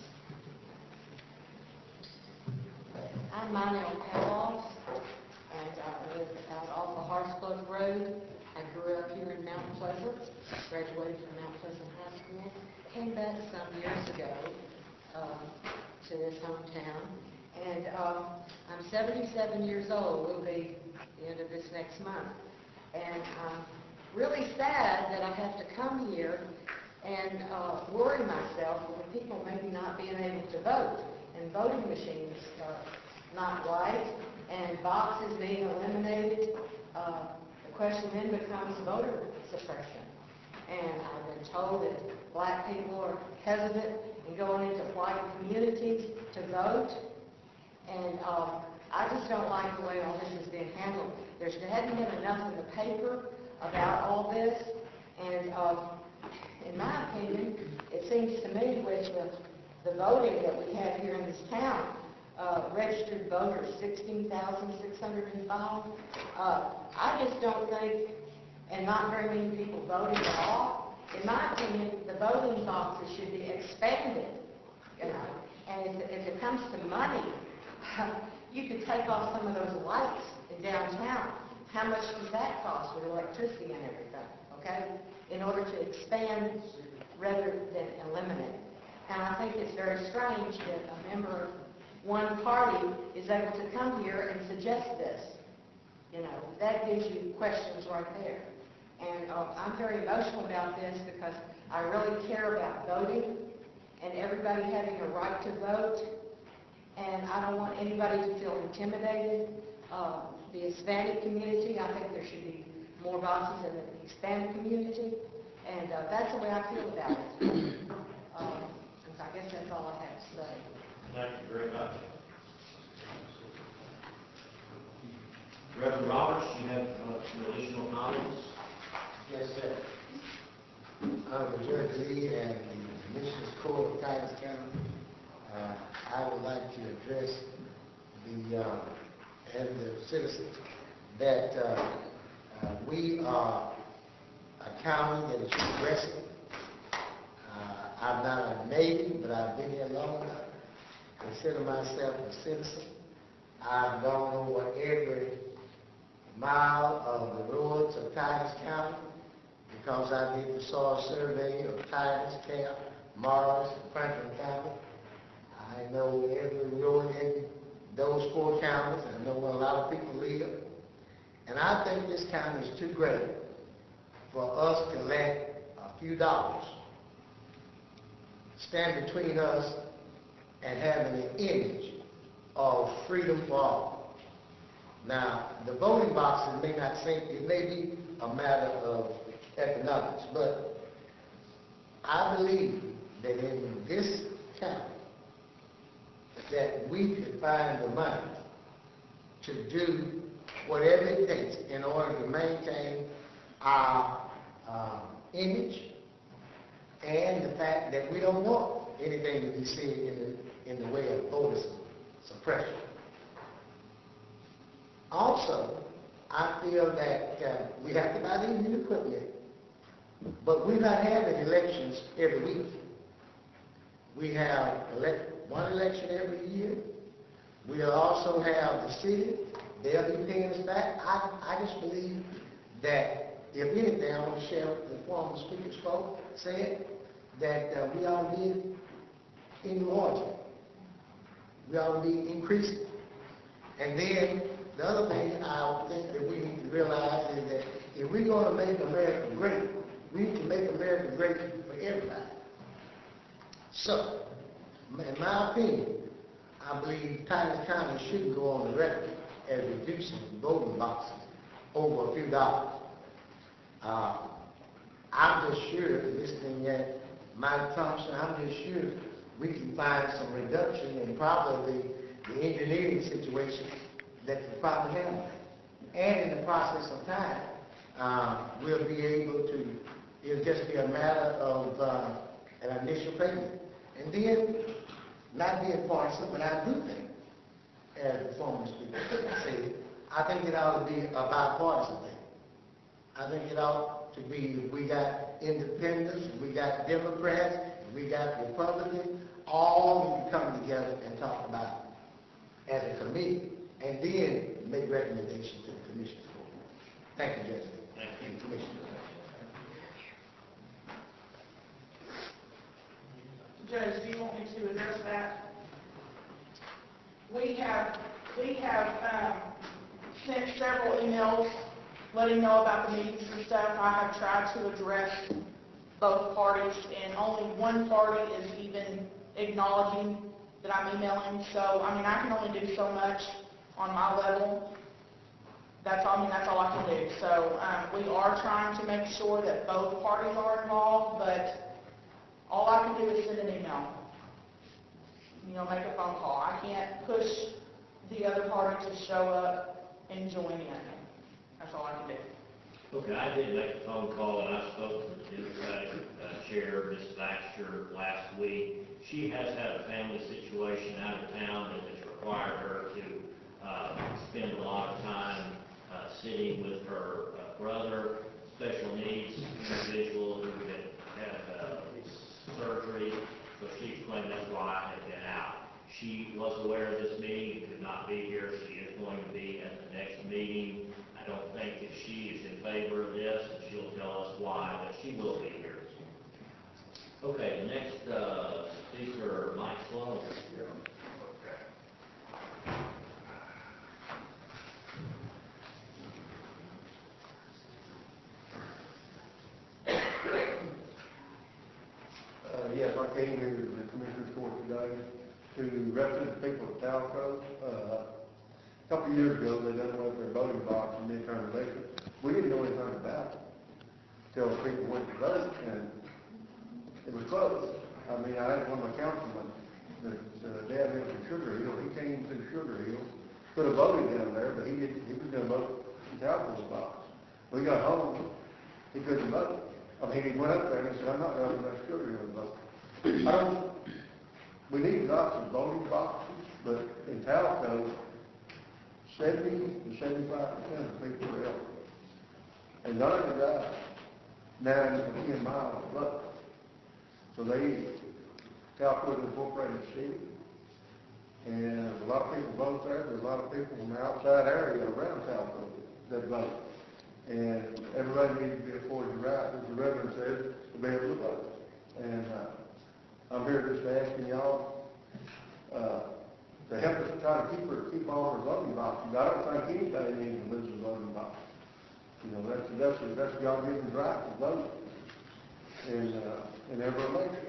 I'm Monel Kellogg, and I live out off of Hartsbluff Road. I grew up here in Mount Pleasant, graduated from Mount Pleasant High School, came back some years ago um, to this hometown, and um, I'm seventy-seven years old, will be the end of this next month. And I'm really sad that I have to come here and uh, worry myself with people maybe not being able to vote, and voting machines uh, not right, and boxes being eliminated. Uh, the question then becomes voter suppression. And I've been told that black people are hesitant in going into white communities to vote. And uh, I just don't like the way all this is being handled. There's, there hasn't been enough in the paper about all this. And uh, in my opinion, it seems to me with the, the voting that we have here in this town, uh, registered voters, sixteen thousand six hundred five, uh, I just don't think, and not very many people voting at all. In my opinion, the voting boxes should be expanded, you know. And if, if it comes to money, you could take off some of those lights in downtown. How much does that cost with electricity and everything, okay? In order to expand rather than eliminate. And I think it's very strange that a member one party is able to come here and suggest this. You know, that gives you questions right there. And uh, I'm very emotional about this because I really care about voting and everybody having a right to vote. And I don't want anybody to feel intimidated. Uh, the Hispanic community, I think there should be more boxes in the Hispanic community. And uh, that's the way I feel about it. Um, and so I guess that's all I have to say. Thank you very much. Reverend Roberts, you have uh, some additional comments? Yes, sir. Honorable Judge Lee and the Commissioners Court of Titus County, uh, I would like to address the, uh, and the citizens that uh, uh, we are a county that is progressive. Uh, I'm not a native, but I've been here long enough to consider myself a citizen. I've gone over every mile of the roads of Titus County because I did the soil survey of Titus, Camp, Morris, and Franklin County. I know every road in those four counties. I know where a lot of people live. And I think this county is too great for us to let a few dollars stand between us and having an image of freedom for all. Now, the voting boxes may not seem, it may be a matter of economics, but I believe that in this county, that we could find the money to do whatever it takes in order to maintain our uh, image and the fact that we don't want anything to be seen in the, in the way of voter suppression. Also, I feel that uh, we have to buy the new equipment, but we're not having elections every week. We have elect one election every year. We'll also have the city. They'll be paying us back. I, I just believe that, if anything, I want to share what the former speaker spoke, said, that uh, we ought to be in loyalty. We ought to be increasing. And then, the other thing I think that we need to realize is that if we're going to make America great, we need to make America great for everybody. So, in my opinion, I believe Titus County shouldn't go on the record as reducing voting boxes over a few dollars. Uh, I'm just sure, listening at Mike Thompson, I'm just sure we can find some reduction in probably the engineering situation that we probably have. And in the process of time, uh, we'll be able to, it'll just be a matter of uh, an initial payment. And then, not being partisan, but I do think, as the former speaker said, I think it ought to be a bipartisan thing. I think it ought to be, we got independents, we got Democrats, we got Republicans, all need to come together and talk about it as a committee, and then make recommendations to the Commissioners Court. Thank you, Judge. Thank you, Commissioner. Judge, do you want me to address that? We have, we have um, sent several emails letting know about the meetings and stuff. I have tried to address both parties, and only one party is even acknowledging that I'm emailing. So, I mean, I can only do so much on my level. That's all, I mean, that's all I can do. So, um, we are trying to make sure that both parties are involved, but all I can do is send an email, you know, make a phone call. I can't push the other party to show up and join in. That's all I can do. Okay, I did make a phone call, and I spoke to the Democratic uh, Chair, Miz Baxter, last week. She has had a family situation out of town that has required her to uh, spend a lot of time uh, sitting with her uh, brother, special needs individual who had had uh, surgery, so she explained that's why I had been out. She was aware of this meeting and could not be here. She is going to be at the next meeting. I don't think that she is in favor of this, and she'll tell us why, but she will be here. Okay, the next uh, speaker, Mike Sloan. came here to the Commissioner's Court today to represent the people of Talco. Uh, a couple of years ago, they done away with their voting box in midterm election. We didn't know anything about it till people went to vote, and it was closed. I mean, I had one of my councilmen, the, the dad lived in Sugar Hill, he came to Sugar Hill, could have voted down there, but he didn't, he was gonna vote in Talco's box. We got home, he couldn't vote. I mean, he went up there and he said, I'm not going to let Sugar Hill vote. I don't, we need lots of voting boxes, but in Talco, seventy to seventy-five percent of people are elderly. And none of them drive nine to ten miles of road. So they, Talco is an incorporated city, and there's a lot of people vote there. There's a lot of people from the outside area around Talco that vote. And everybody needs to be afforded the right, as the Reverend said, to be able to vote. And uh, I'm here just asking y'all uh, to help us try to keep her, keep all our voting boxes. I don't think anybody needs to lose a voting box. You know, that's that's that's y'all given the right to vote in uh, in every election.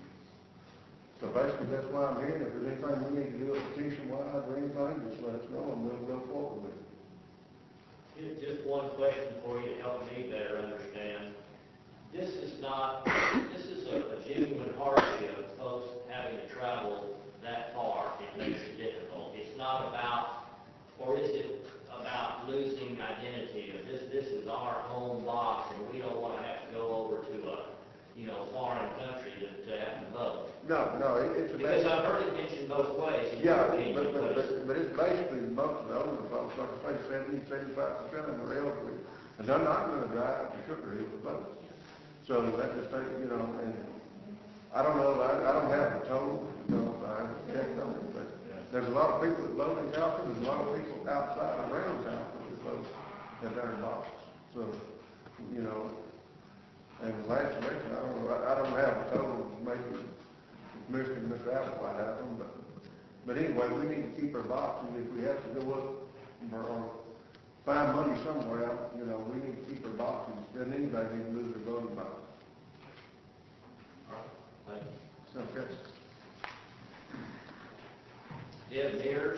So basically, that's why I'm here. If there's anything we need to do, a petition wise or anything, just let us know and we'll go forward with it. Just- Just one question for you to help me better understand. This is not, this is a a genuine hardship, folks having to travel that far. It makes it difficult. It's not about, or is it about losing identity of this, this is our home box and we don't want to have to go over to a, you know, foreign country to, to have to vote? No, no, it, it's about. Because I've heard it mentioned both ways. in Yeah, your opinion, but, but, but but, but it's basically most of the older folks, like I say, seventy, seventy-five percent of them are elderly, and they're not gonna drive to Sugar Hill to vote. So that just take, you know, and I don't know, I, I don't have the total, you know, I haven't checked on it, but there's a lot of people that vote in Talco, there's a lot of people outside around Talco that vote at their boxes. So, you know, and the last election, I don't know, I, I don't have the total, maybe Mister and Mister Applewhite have them, but, but anyway, we need to keep our boxes. If we have to go up or, or find money somewhere else, you know, we need to keep our boxes. Doesn't anybody need to lose their voting box? Thank you. Okay. Deb Mears?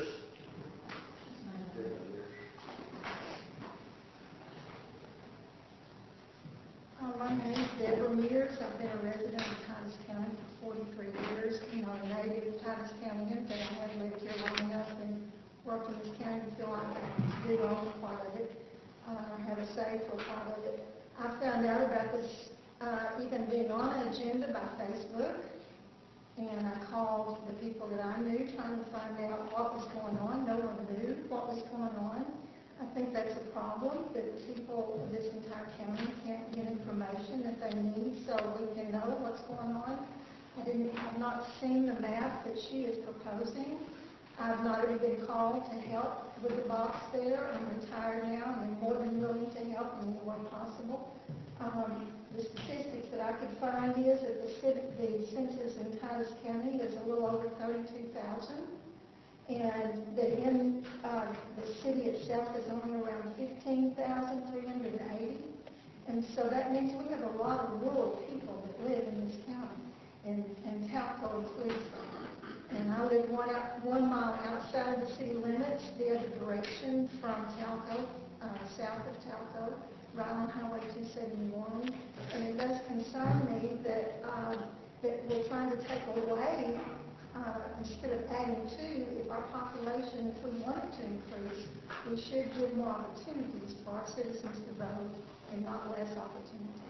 Uh, My name is Deborah Mears. I've been a resident of Titus County for forty-three years. I'm not a native of Titus County, but I have lived here long enough and worked in this county to feel like I do own part of it. Uh, I have a say for part of it. I found out about this uh, even being on an agenda by Facebook, and I called the people that I knew trying to find out what was going on. No one knew what was going on. I think that's a problem, that people of this entire county can't get information that they need so we can know what's going on. I didn't, I've not seen the map that she is proposing. I've not even been called to help with the box there. I'm retired now, and I'm more than willing to help in any way possible. Um, the statistics that I could find is that the, civic, the census in Titus County is a little over thirty-two thousand. And that in uh, the city itself is only around fifteen thousand three hundred eighty. And so that means we have a lot of rural people that live in this county, and, and Talco includes them. And I live one, out, one mile outside the city limits, the other direction from Talco, uh, south of Talco, right on Highway two seventy-one. And it does concern me that, uh, that we're trying to take away Uh, instead of adding to, if our population, if we wanted to increase, we should give more opportunities for our citizens to vote and not less opportunity.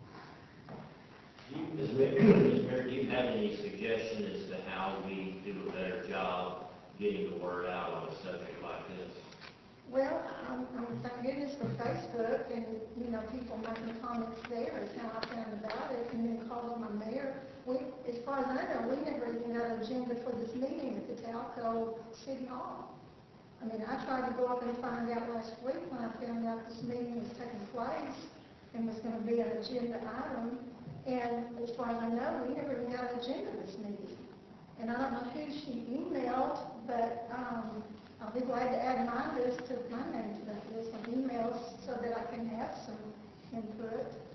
Do you, Miz Mayor, Miz Mayor, do you have any suggestion as to how we do a better job getting the word out on a subject like this? Well, um, um, thank goodness for Facebook, and, you know, people making comments there is how I found about it, and then calling my mayor. We, as far as I know, we never even got an agenda for this meeting at the Talco City Hall. I mean, I tried to go up and find out last week when I found out this meeting was taking place and was going to be an agenda item, and as far as I know, we never even got an agenda for this meeting. And I don't know who she emailed, but um, I'll be glad to add my list to my name to that list of emails so that I can have some input.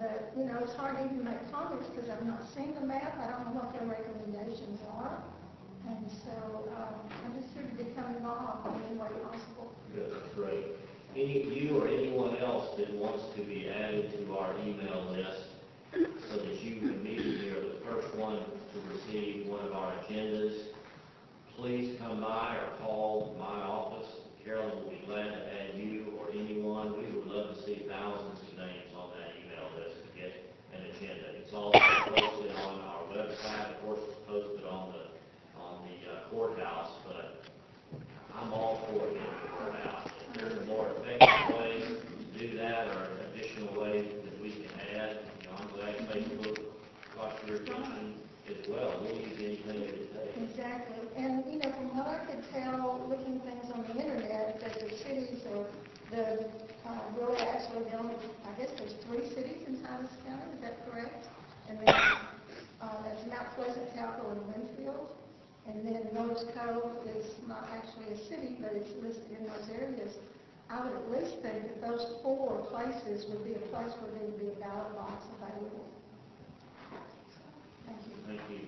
But, you know, it's hard to even make comments because I've not seen the map. I don't know what their recommendations are. And so, um, I'm just here to become involved in any way possible. Good, that's great. Any, you or anyone else that wants to be added to our email list so that you immediately are the first one to receive one of our agendas, please come by or call my office. Carolyn will be glad to add you or anyone. We would love to see thousands of names on that email list to get an agenda. It's all posted on our website, of course, it's posted on the on the uh, courthouse, but I'm all for getting the word out. If there's a more effective way to do that or additional ways that we can add, you know, I'm glad Facebook caught your attention as well. We'll use anything that it takes. Exactly. And, you know, from what I could tell, looking things on the internet, that the cities are, the, uh, really actually, the only, I guess there's three cities in Titus County, is that correct? And then, uh, that's Mount Pleasant, Talco, and Winfield. And then Miller's Cove is not actually a city, but it's listed in those areas. I would at least think that those four places would be a place where there would be a ballot box available. Thank you. Thank you.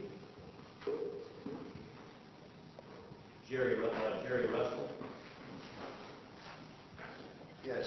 Jerry, Ru- uh, Jerry Russell. Yes.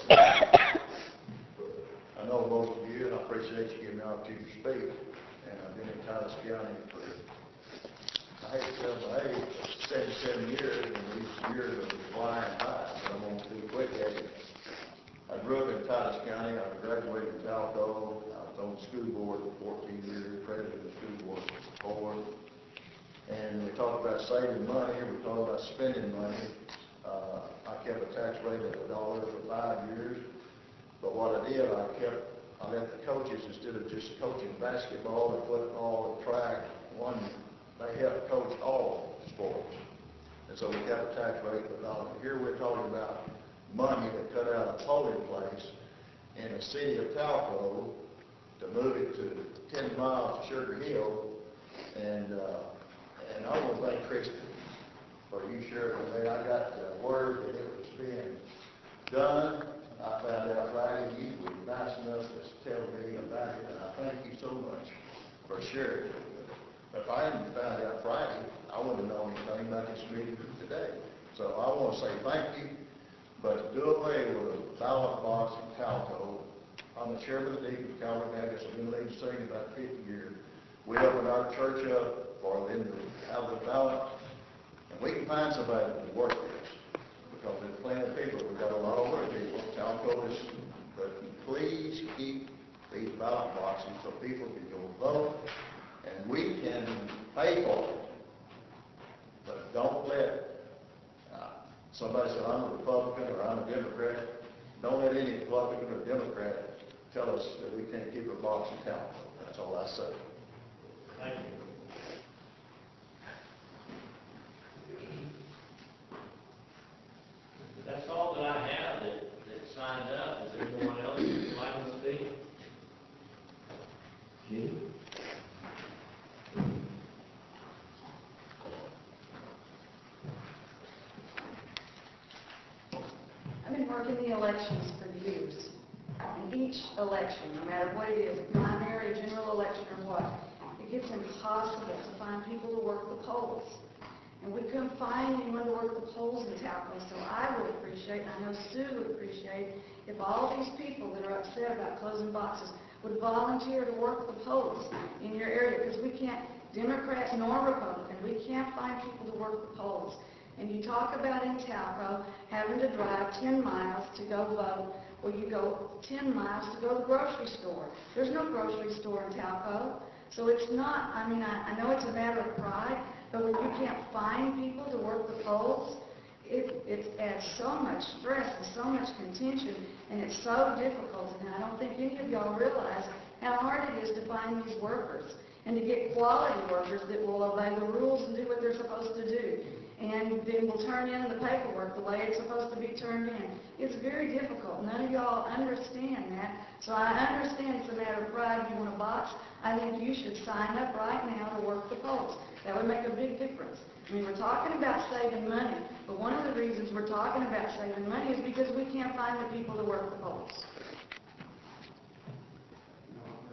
I know most of you, and I appreciate you giving me the opportunity to speak. And I've been in Titus County for, I hate to tell my age, seventy-seven years, and these years are flying by, so I'm going to do quick at it. I grew up in Titus County. I graduated in Talco. I was on the school board for fourteen years, president of the school board for four. And we talk about saving money, we talk about spending money. Uh, I kept a tax rate of a dollar for five years. But what I did, I kept, I let the coaches, instead of just coaching basketball and football and track, one, they helped coach all sports. And so we kept a tax rate of a dollar. Here we're talking about money to cut out a polling place in the city of Talco to move it to ten miles to Sugar Hill. And, uh, and I want to thank Christy for you sharing with me. I got the word that it was being done. I found out Friday. You were nice enough to tell me about it, and I thank you so much for sharing it with me. If I hadn't found out Friday, I wouldn't have known anything about this meeting today. So I want to say thank you, but to do away with a ballot box in Talco, I'm the chairman of the Deacons of Calvary Baptist. I've been leading singing about fifty years. We opened our church up for them to have the ballot, and we can find somebody to work this, because there's plenty of people. We've got a lot of work people. Talco is, but please keep these ballot boxes so people can go vote, and we can pay for it. But don't let uh, somebody say, I'm a Republican or I'm a Democrat. Don't let any Republican or Democrat tell us that we can't keep a box in Talco. That's all I say. Thank you. That's all that I have that, that signed up. Is there anyone else who would like to speak? Jim? I've been working the elections for years. And each election, no matter what it is, primary, general election or what, it gets impossible to find people to work the polls. And we couldn't find anyone to work the polls in Talco, so I would appreciate, and I know Sue would appreciate, if all these people that are upset about closing boxes would volunteer to work the polls in your area, because we can't, Democrats nor Republicans, we can't find people to work the polls. And you talk about in Talco having to drive ten miles to go vote, or you go ten miles to go to the grocery store. There's no grocery store in Talco, so it's not, I mean, I, I know it's a matter of pride, but when you can't find people to work the polls, it, it adds so much stress and so much contention, and it's so difficult. And I don't think any of y'all realize how hard it is to find these workers and to get quality workers that will obey the rules and do what they're supposed to do. And then will turn in the paperwork the way it's supposed to be turned in. It's very difficult. None of y'all understand that. So I understand it's a matter of pride. If you want a box, I think you should sign up right now to work the polls. That would make a big difference. I mean, we're talking about saving money, but one of the reasons we're talking about saving money is because we can't find the people to work the polls.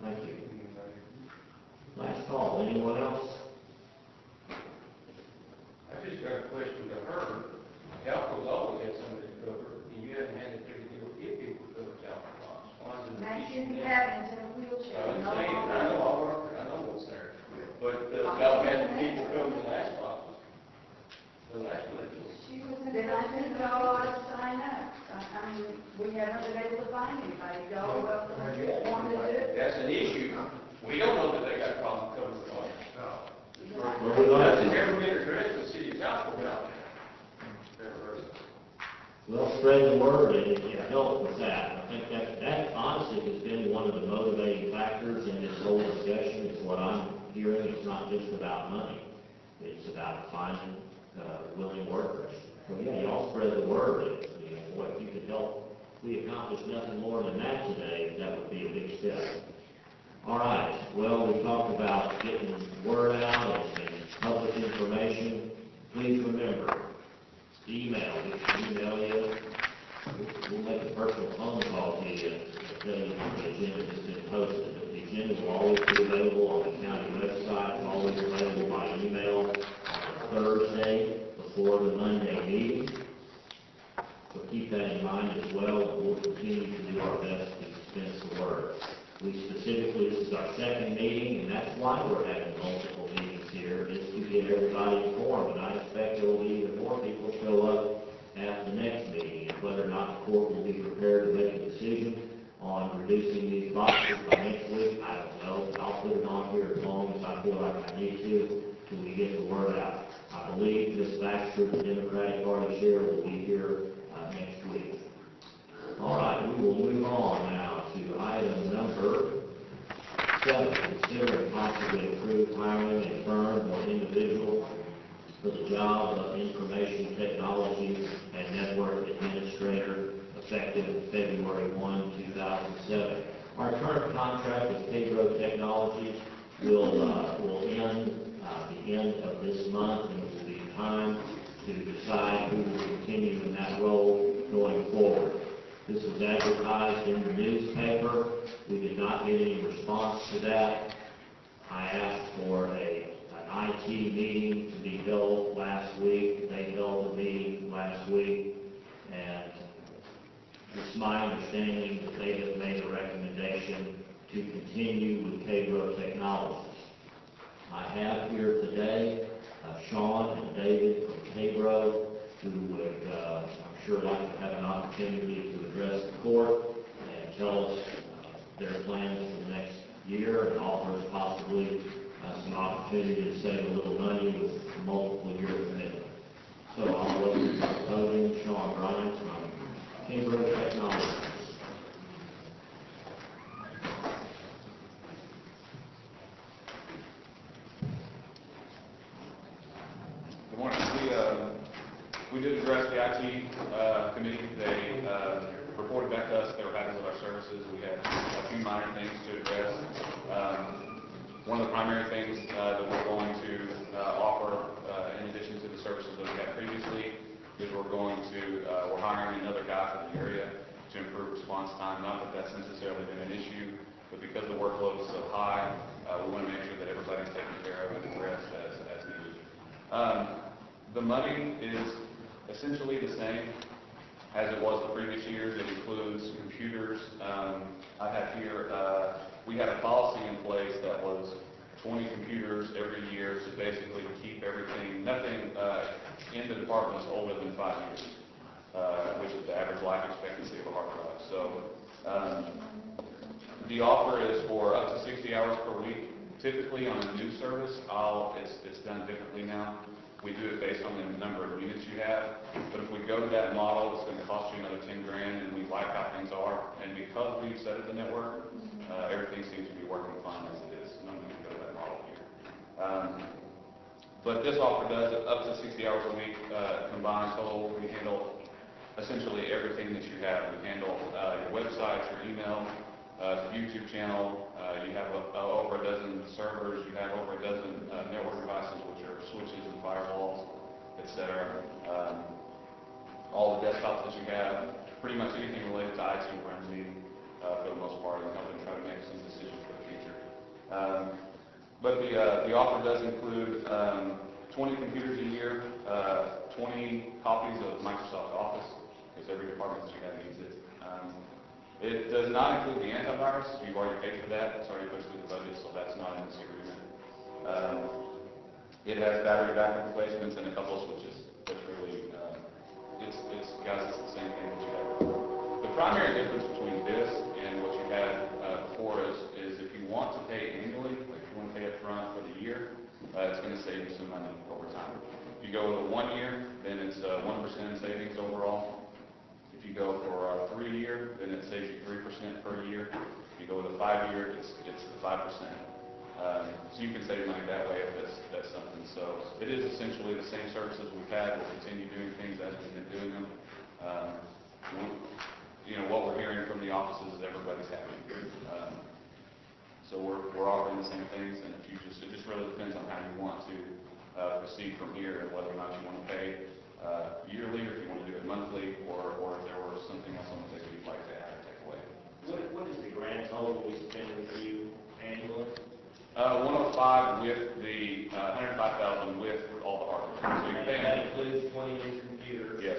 Thank you. Last call, anyone else? I just got a question to her. Calco's always had somebody to cover, and you haven't had it to deal with if people cover Calco lots. Why is it? That shouldn't happen in a wheelchair. I No understand, longer. I know, all right, I know what's there. But, uh, y'all had the people come the last box, the last legislature. She was in, then I think y'all ought to sign up. I I mean, we haven't been able to find anybody. Y'all are welcome to do it, want to do it. That's an issue. We don't know that they got a problem covering the lot. Well, we're gonna have Nothing to- ever been addressed with the city of Calco about that. Never heard of it. Well, spread the word and and help with that. I think that, that honestly has been one of the motivating factors in this whole discussion, is what I'm hearing. It's not just about money. It's about finding, uh, willing workers. So, yeah, y'all spread the word. And, you know, what, if you could help, if we accomplish nothing more than that today, that would be a big step. All right, well, we talked about getting word out and, and public information. Please remember, email, we can email you. We'll- We'll make a personal phone call to you to tell you the agenda has been posted. But the agenda will always be available on the county website, it's always available by email on Thursday before the Monday meeting. So keep that in mind as well. We'll continue to do our best to dispense the word. We specifically, this is our second meeting, and that's why we're having multiple meetings here, is to get everybody informed. And I expect there will be even more people show up at the next meeting, and whether or not the court will be prepared to make a decision on reducing these boxes by next week, I don't know. I'll put it on here as long as I feel like I need to, till we get the word out. I believe Miz Baxter, the Democratic Party chair, will be here uh, next week. All right, we will move on now to item number seven, consider and possibly approve hiring a firm or individual for the job of information technology and network administrator effective February first, two thousand seven. Our current contract with K-Bro Technologies will, uh, will end, uh, the end of this month, and it will be time to decide who will continue in that role going forward. This was advertised in the newspaper. We did not get any response to that. I asked for a, an I T meeting to be held last week. They held a meeting last week, and it's my understanding that they have made a recommendation to continue with K-Bro Technologies. I have here today uh, Sean and David from K-Bro, who would, uh, I'm sure, like to have an opportunity to address the court and tell us uh, their plans for the next year, and offer us possibly uh, some opportunity to save a little money with multiple year commitment. So I'll welcome to the podium Sean Grimes from K-Bro Technologies. Good morning. We, uh, we did address the I T uh, committee. They uh, reported back to us they were happy with our services. We had a few minor things to address. Um, one of the primary things uh, that we're going to uh, offer, uh, in addition to the services that we had previously, is we're going to, uh, we're hiring another guy for the area to improve response time. Not that that's necessarily been an issue, but because the workload is so high, uh, we want to make sure that everybody's taken care of and addressed as, as needed. Um, the money is essentially the same as it was the previous years. It includes computers. Um, I have here, uh, we had a policy in place that was twenty computers every year to basically keep everything, nothing uh, in the department is older than five years, uh, which is the average life expectancy of a hard drive. So um, the offer is for up to sixty hours per week. Typically on a new service, I'll, it's, it's done differently now. We do it based on the number of units you have. But if we go to that model, it's going to cost you another ten grand, and we like how things are. And because we've set up the network, uh, everything seems to be working fine as it is. No need to go to that model here. Um, but this offer does up to sixty hours a week, uh, combined total. We handle essentially everything that you have. We handle uh, your website, your email, uh, YouTube channel. Uh, you have a, uh, over a dozen servers. You have over a dozen uh, network devices, which are switches and firewalls, et cetera. Um, all the desktops that you have, pretty much anything related to I T runs me. uh, for the most part, and help them try to make some decisions for the future. Um, But the, uh, the offer does include, um, twenty computers a year, uh, twenty copies of Microsoft Office, because every department that you have needs it. Um, It does not include the antivirus. You've already paid for that. It's already pushed through the budget, so that's not in this agreement. Um, It has battery backup replacements and a couple of switches. That's really, um, it's, it's, guys, it's the same thing that you had before. The primary difference between this and what you had uh, before is, is if you want to pay annually, like if you want to pay up front for the year, uh, it's going to save you some money over time. If you go with a one year, then it's uh, one percent savings overall. If you go for a three year, then it saves you three percent per year. If you go with a five year, it's, it's the five percent. Um, so you can save money that way if that's, that's something. So it is essentially the same services we've had. We'll continue doing things as we've been doing them. Um, we, you know, what we're hearing from the offices is everybody's happy. Um, so we're, we're offering the same things, and if you just, it just really depends on how you want to uh, proceed from here and whether or not you want to pay uh, yearly, or if you want to do it monthly, or, or if there was something else on the table you'd like to add or take away. What, what is the grand total we spend with you annually? Uh, one oh five with the, uh, one hundred five thousand with all the hardware. So you're And paying. that includes twenty new computers? Yes.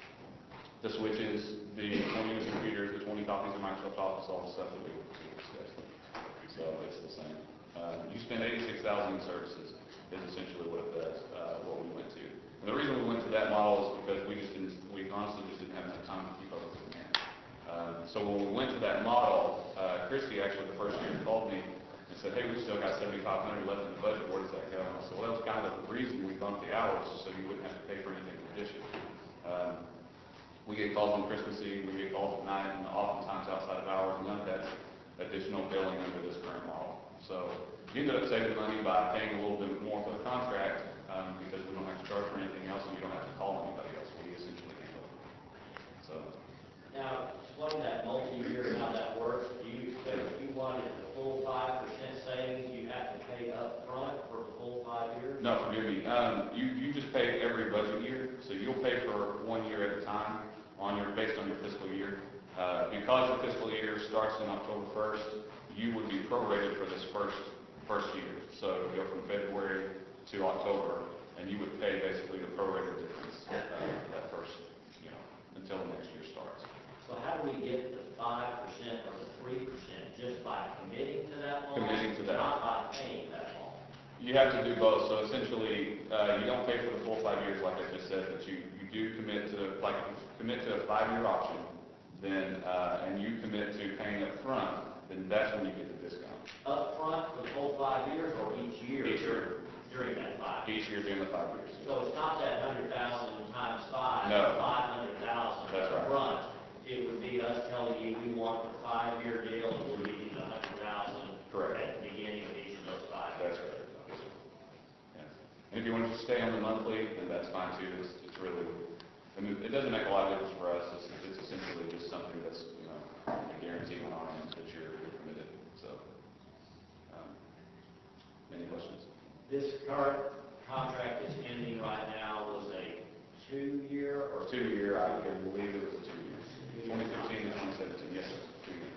The switches, the twenty new computers, the twenty copies of Microsoft Office, all the stuff that we discussed. So it's the same. Uh, you spend eighty-six thousand in services is essentially what it does, uh, what we went to. And the reason we went to that model is because we just didn't, we honestly just didn't have enough time to keep up with the demand. Um, so when we went to that model, uh, Christy actually the first year called me and said, hey, we've still got seventy-five hundred left in the budget, where does that go? And I said, well, that was kind of the reason we bumped the hours, so you wouldn't have to pay for anything in addition. Um, we get calls on Christmas Eve, we get calls at night, and oftentimes outside of hours, none of that's additional billing under this current model. So you ended up saving money by paying a little bit more for the contract, um, because we don't have to charge for anything else, and you don't have to call anybody else. We essentially handle it. So. Now, explain that multi-year, how that works. Do you expect if you wanted the full five percent savings, you have to pay up front for the full five years? No, forgive me. Um, you, you just pay every budget year, so you'll pay for one year at a time on your, based on your fiscal year. Uh, because your fiscal year starts on October first, you would be prorated for this first, first year. So it would go from February to October, and you would pay basically the prorated difference uh, that first, you know, until the next year starts. So how do we get the five percent or the three percent? Just by committing to that loan? Committing to that. Not by paying that loan? You have to do both. So essentially, uh, you don't pay for the full five years, like I just said, but you, you do commit to, like, commit to a five-year option, then, uh, and you commit to paying up front, then that's when you get the discount. Up front for the whole five years or each year? Each year. During that five? Each year during the five years. So it's not that hundred thousand times five? No. Five hundred thousand That's right. up front. It would be us telling you, we want the five-year deal, and we'll give you the hundred thousand Correct. at the beginning of each of those five That's years. right. Yes. And if you want to stay on the monthly, then that's fine too. It's, it's really, I mean, it doesn't make a lot of difference for us. It's, it's essentially just something that's, you know, a guarantee on our end that you're, you're committed. So, um, any questions? This current contract that's ending right now was a two-year or? Two-year, I believe it was a two-year. twenty fifteen to twenty seventeen, yes, sir. Two-year.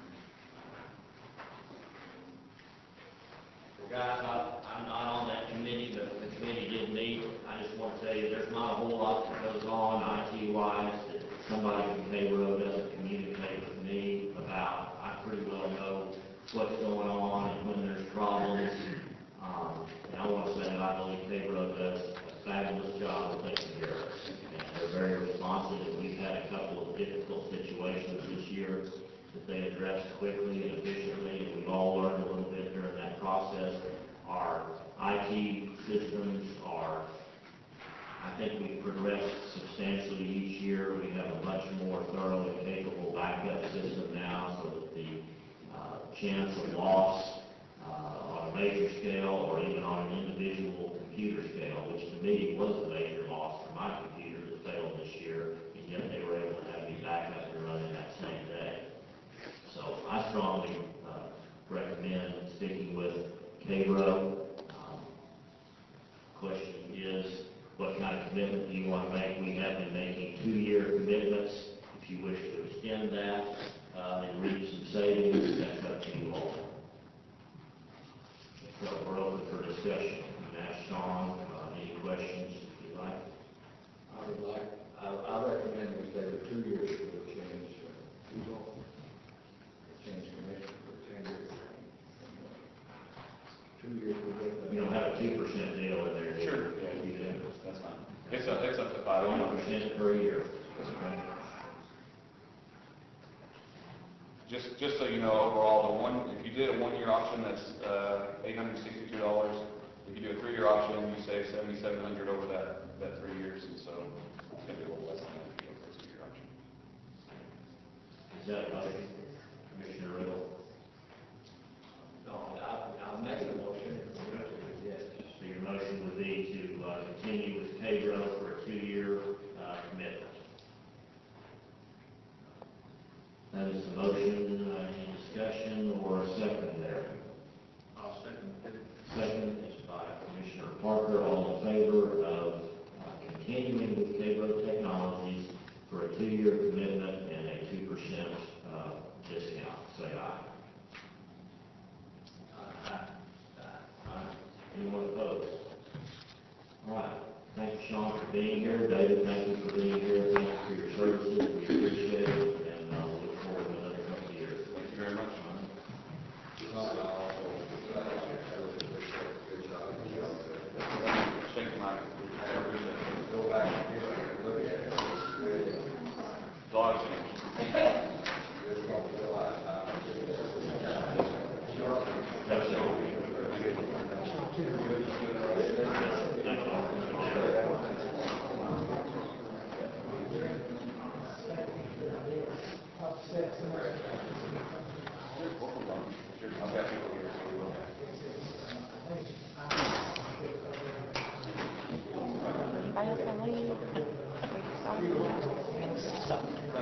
Well, guys, I, I'm not on that committee, but the committee did meet. I just want to tell you, there's not a whole lot that goes on I T-wise that somebody from K-Road doesn't communicate with me about. I pretty well know what's going on and when there's problems. Um, and I want to say that I believe K-Road does a fabulous job of taking care of us. And they're very responsive, and we've had a couple of difficult situations this year that they addressed quickly and efficiently, and we've all learned a little bit during that process. Our I T systems are, I think we've progressed substantially each year. We have a much more thorough and capable backup system now, so that the uh, chance of loss uh, on a major scale or even on an individual computer scale, which to me was a major loss for my computer that failed this year, and yet they were able to have me back up and running that same day. So I strongly uh, recommend sticking with K-Road. Um, question is, what kind of commitment do you want to make? We have been making two-year commitments. If you wish to extend that, uh, then reach discussion? You can ask Sean, uh, any questions if you like. I would like, I, I recommend we stay with two years for the change, uh, change commission for ten years. Two years for the. You don't have a two percent deal in there. Sure, yeah, you do. That's fine. It's up, it's up to five. One percent per year. Okay. Just, just so you know, overall, the one, if you did a one-year option, that's, uh, eight hundred and sixty-two dollars. If you do a three-year option, you save seventy-seven hundred over that, that three years, and so it's gonna be a little less than that if you go for a two-year option. Is that right, Commissioner Riddle? No, I, I'll make a motion. Yes. So your motion would be to, uh, continue with K-Bro for a two-year, uh, commitment. That is the motion, uh, any discussion or a second there? I'll second it. Second is by Commissioner Parker, all in favor of uh, continuing with K-Bro Technologies for a two-year commitment and a two percent, uh, discount, say aye. Aye. Aye. Anyone opposed? All right, thank you, Sean, for being here. David, thank you for being here. Thank you for your services. We appreciate it, and uh, we look forward to another couple of years. Thank you very much. Thank you, Mike. I appreciate it. Go back and give it a look at it. A lot of change. That's it. Anybody else want to leave? We started so.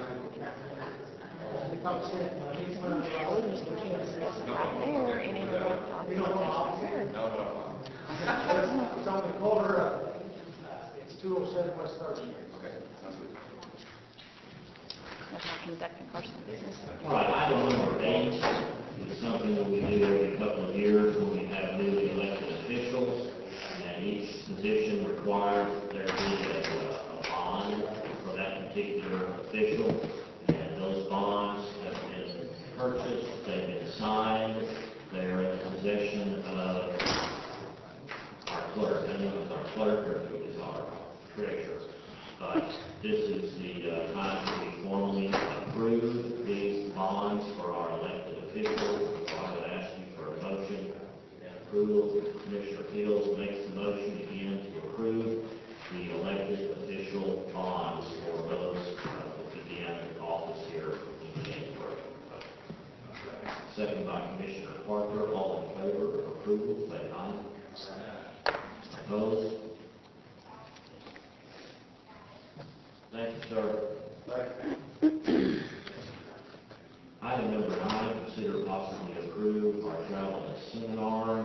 We just can't discuss it right there and then we're on the No, no. It's on the corner of, it's two oh seven West Third Street. Okay, sounds good. That's not conducting personal business. All right, item number eight is something that we do every couple of years when we have newly elected officials, and each position requires that there be a, a bond for that particular official, and those bonds have been purchased, they've been signed, they're in possession of our clerk. I know it's our clerk or if it was our treasurer, but this is the uh, time that we formally approve these bonds for our elected officials. So I would ask you for a motion and approval. Commissioner Fields makes the motion again to approve the elected official bonds for those uh, that begin office here in January. Second by Commissioner Parker. All in favor of approval, say aye. Opposed? Thank you, sir. Item number nine, consider possibly approve our travel and seminars.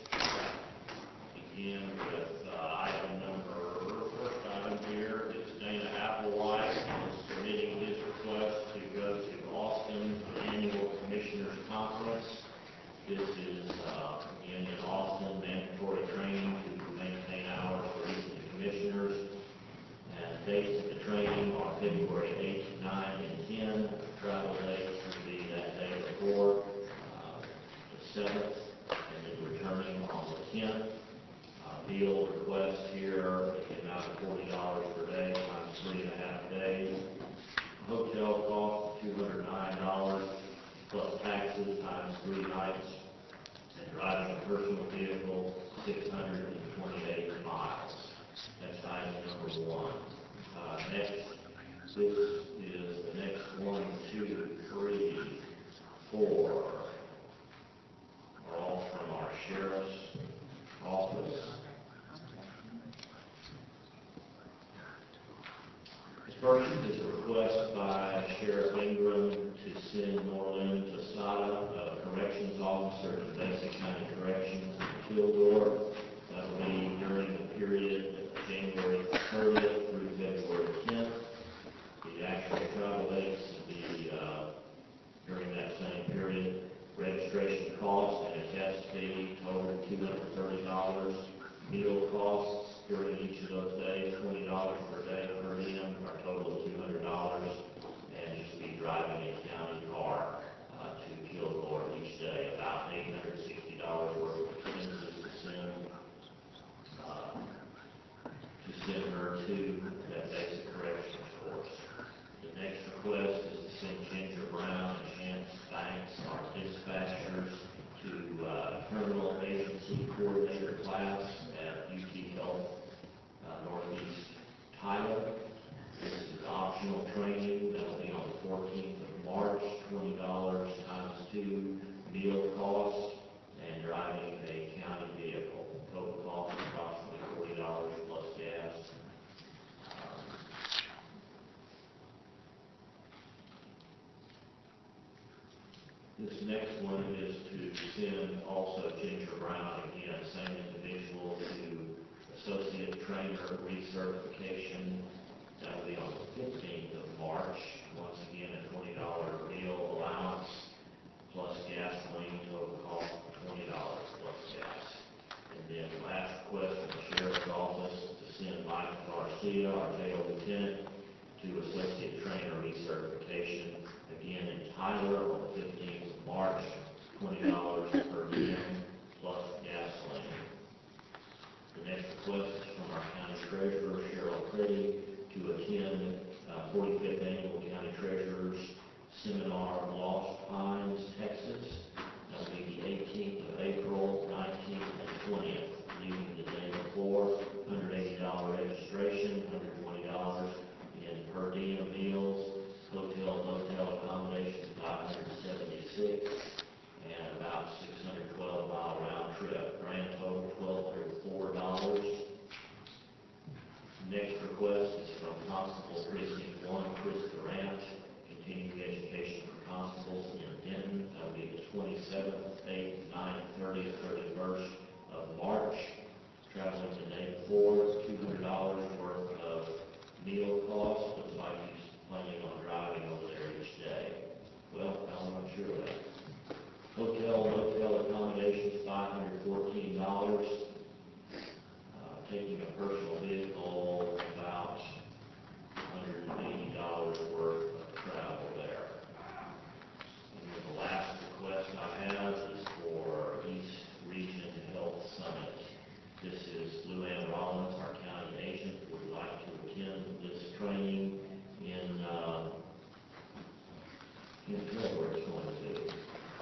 Begin with uh, item number, first item here is Dana Applewhite is submitting his request to go to Austin for the annual Commissioners Conference. This is, uh, again, in Austin, mandatory training to maintain hours for each of the commissioners. And dates of the training are February eighth, nine, and ten. Travel dates will be that day before, uh, the seventh, and then returning on the tenth. Uh, Bill request here, the amount of forty dollars per day, times three and a half days. Hotel cost, two hundred nine dollars, plus taxes, times three nights. And driving a personal vehicle, six hundred twenty-eight miles. That's item number one. Uh, next, this is the next one, two, three, four. Are all from our sheriff's office. First is a request by Sheriff Ingram to send Norlin Posada, a corrections officer, to Basic County Corrections in Kilgore. That will be during the period January thirtieth through February tenth. The actual travel dates will be uh, during that same period. Registration costs and a test fee total two hundred thirty dollars. Tyler. This is optional training that will be on the fourteenth of March, twenty dollars times two meal costs and driving a county vehicle. Total cost is approximately forty dollars plus gas. Um, This next one is to send also Ginger Brown, again, same individual, to associate trainer recertification. That will be on the fifteenth of March. Once again, a twenty dollar meal allowance plus gasoline, total cost of twenty dollars plus gas. And then last request from the sheriff's office to send Mike Garcia, our jail lieutenant, to associate trainer recertification. Again, in Tyler on the fifteenth of March, twenty dollars per diem plus gasoline. The next request is from our county treasurer, Cheryl Pretty, to attend uh, forty-fifth Annual County Treasurers Seminar, Lost Pines, Texas. That will be the eighteenth of April, nineteenth and twentieth, leaving the day before. one hundred eighty dollars registration, one hundred twenty dollars in per diem meals, hotel, motel accommodations, five hundred seventy-six, and about six hundred twelve mile round trip. Grand total, twelve hundred four dollars. Next request is from Constable Precinct one, Chris Durant, continuing education for constables in Denton. That will be the twenty-seventh, eighth, ninth, thirtieth, thirty-first of March. Traveling the day before, two hundred dollars worth of meal costs. Looks like he's planning on driving over there each day. Well, I'm not sure of that. Hotel, motel accommodations, five hundred fourteen dollars. Uh, taking a personal vehicle, about one hundred eighty dollars worth of travel there. And then the last request I have is for East Region Health Summit. This is Lou Ann Rollins, our county agent, would like to attend this training in, uh, in where it's going to be.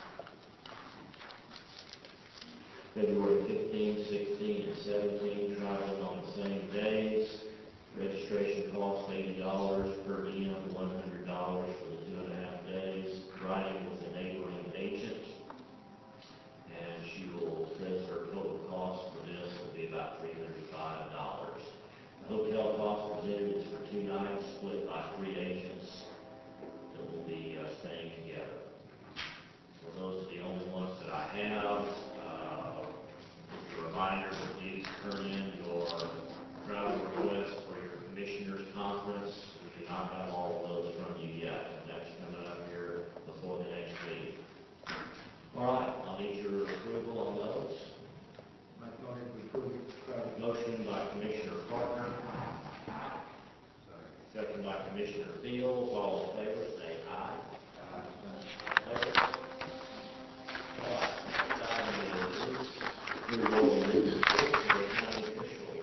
February fifteenth, sixteenth, and seventeenth, traveling on the same days. Registration costs eighty dollars per diem, one hundred dollars for the two and a half days. Riding with a neighboring agent. And she will, says her total cost for this will be about three hundred five dollars. The hotel cost presented is for two nights, split by three agents that will be uh, staying together. So those are the only ones that I have. Uh, just a reminder that please turn in your travel requests for your commissioners conference. We do not have all of those from you yet. That's coming up here before the next meeting. All right, I'll need your approval on those. Motion by Commissioner Partner. Second by Commissioner Fields. All in favor, say aye. Aye. Opposed? All right, next item is approval of the report of the county officials.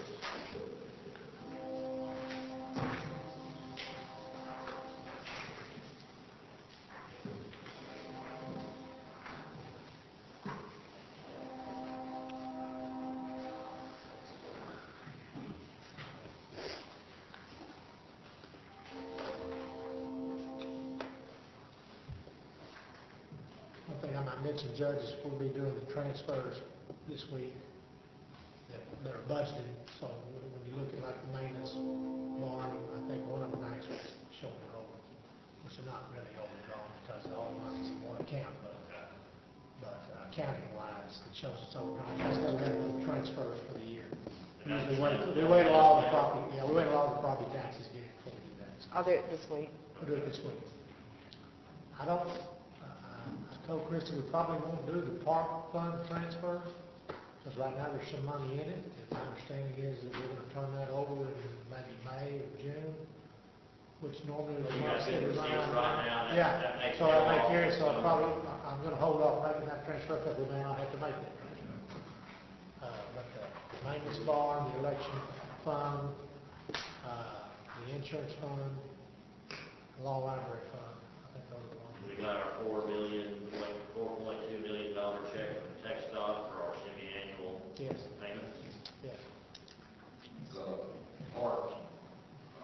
One thing I might mention, judges will be doing the transfers this week that that are budgeted. So when you look at like the maintenance barn, I think one of them actually is showing it over, which are not really overdrawn because all the money's in one account, but, but uh, accounting wise, it shows it's overdrawn. That's because we have the transfers for the year. Usually wait, we wait till all the property, yeah, we wait till all the property taxes get before we do that. I'll do it this week. We'll do it this week. I don't, uh, I told Christie we probably won't do the park fund transfers, because right now there's some money in it. And my understanding is that we're gonna turn that over in maybe May or June, which normally the You months guys that get we run receipts out. right now, and Yeah, that makes so it I may all- carry, so I probably, I'm gonna hold off making that transfer, because we may not have to make that transfer. Uh, but the maintenance barn, the election fund, uh, the insurance fund, law library fund, I think those are the ones. We got our four million, four point two million dollar check from TechStop for our semi-annual Yes, payments. yes. The parks,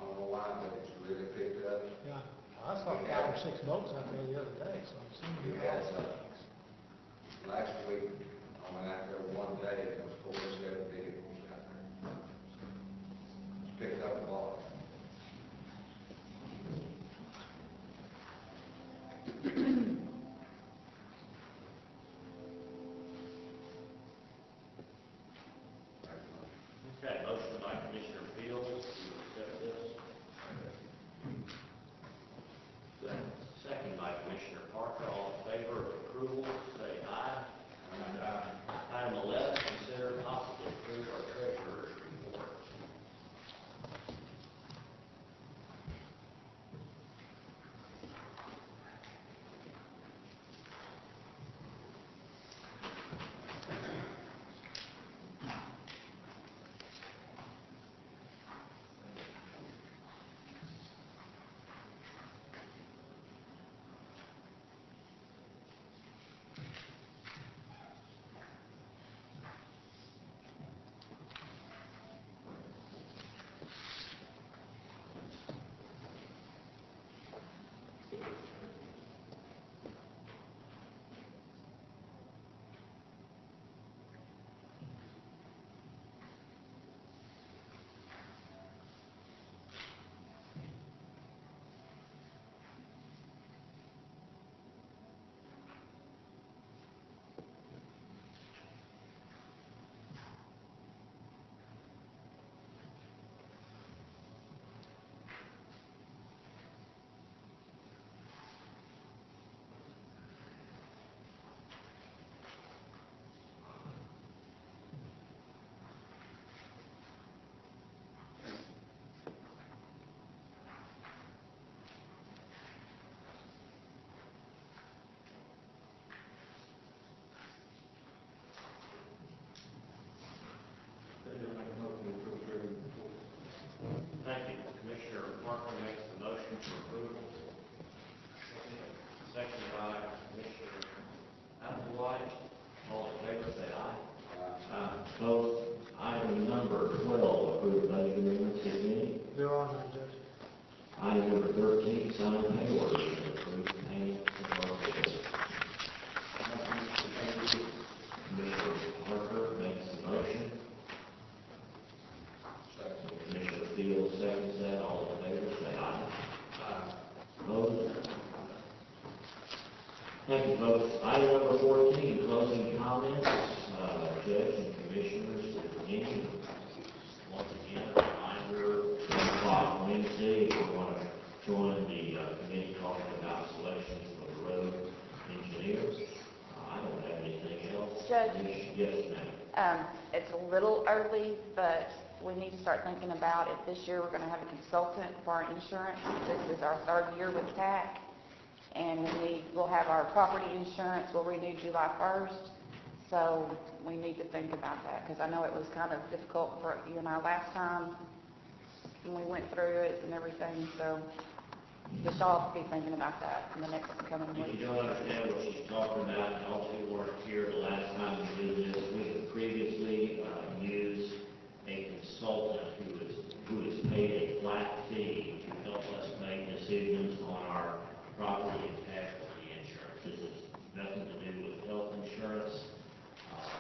or six boats out there the other day, so I'm assuming We you had, have uh, last week, I went out there one day, and there was four, seven vehicles out there. Picked up a lot. Okay, motion by Commissioner Fields to accept this. Second by Commissioner Parker. All in favor of approval, say aye. Aye. Item eleven, consider possibly approve our treasurer's report. Thank you. Commissioner Parker makes the motion for approval. Second by Commissioner Applewhite. All in favor, say aye. Aye. Opposed? Item number twelve, approved budget amendments, if any. There are none, Judge. Item number thirteen, sign pay orders, approved payment of our bills. Commissioner Parker makes the motion. Commissioner Fields seconds that. All in favor, say aye. Aye. Opposed? Thank you, folks. Item number fourteen, closing comments. Uh, Judge and Commissioners, if any. Once again, a reminder, ten o'clock Wednesday, if you want to join the uh, committee talking about selections for the road engineers. Uh, I don't have anything else. Judge? Yes, ma'am. Um, it's a little early, but we need to start thinking about if this year we're going to have a consultant for our insurance. This is our third year with T A C, and we need, we'll have our property insurance will renew July first. So we need to think about that, because I know it was kind of difficult for you and I last time when we went through it and everything. So just all be thinking about that in the next coming If weeks. you don't understand what she's talking about, and also you weren't here the last time we did this, we have previously uh, used a consultant who is, who is paid a flat fee to help us make decisions on our property and casualty insurance. This has nothing to do with health insurance, uh,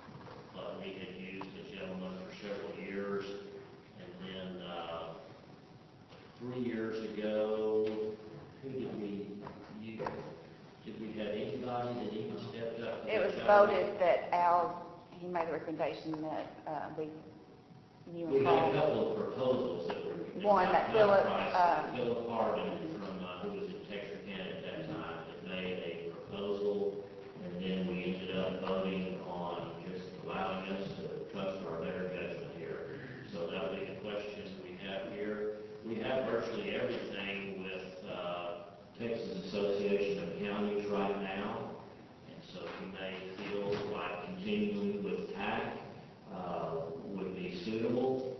but we had used a gentleman for several years, and then uh, three years ago, who did we use? Did we have anybody that even stepped up? to It was the job? voted that Al, he made the recommendation that uh, we, you We and had a Paul, couple of proposals that were. One that not Philip, priced, uh, Philip Hardin from, uh, who was in Texarkana at that time, that made a proposal, and then we ended up voting on just allowing us to trust our better judgment here. So that would be the questions we have here. We have virtually everything with, uh, Texas Association of Counties right now, and so if you may feel like continuing with T A C, uh, would be suitable,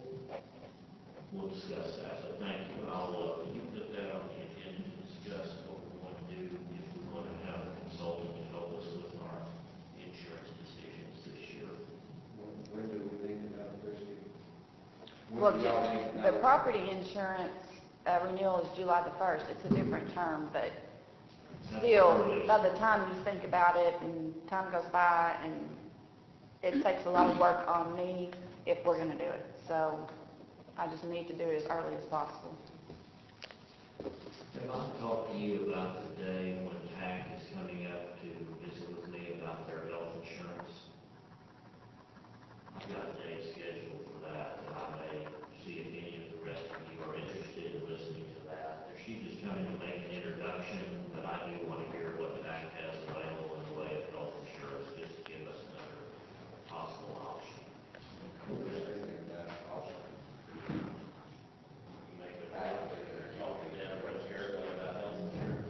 we'll discuss that. So thank you. I'll, uh, you put that on the agenda to discuss what we want to do, if we want to have a consultant to help us with our insurance decisions this year. When do we need to know, Christie? When well, do y'all need to the know? property insurance, uh, renewal is July the first. It's a different term, but still, by the time you think about it and time goes by, and it takes a lot of work on me if we're going to do it. So I just need to do it as early as possible. If I talk to you about the day when T A C is coming up to visit with me about their health insurance, I've got a day scheduled for that, and I may see if any of the rest of you are interested in listening to that. She's just coming to make an introduction, but I do want to hear what the bank has available in the way of health insurance, just to give us another possible option. You make it right, they're talking down to West Carolina about health insurance.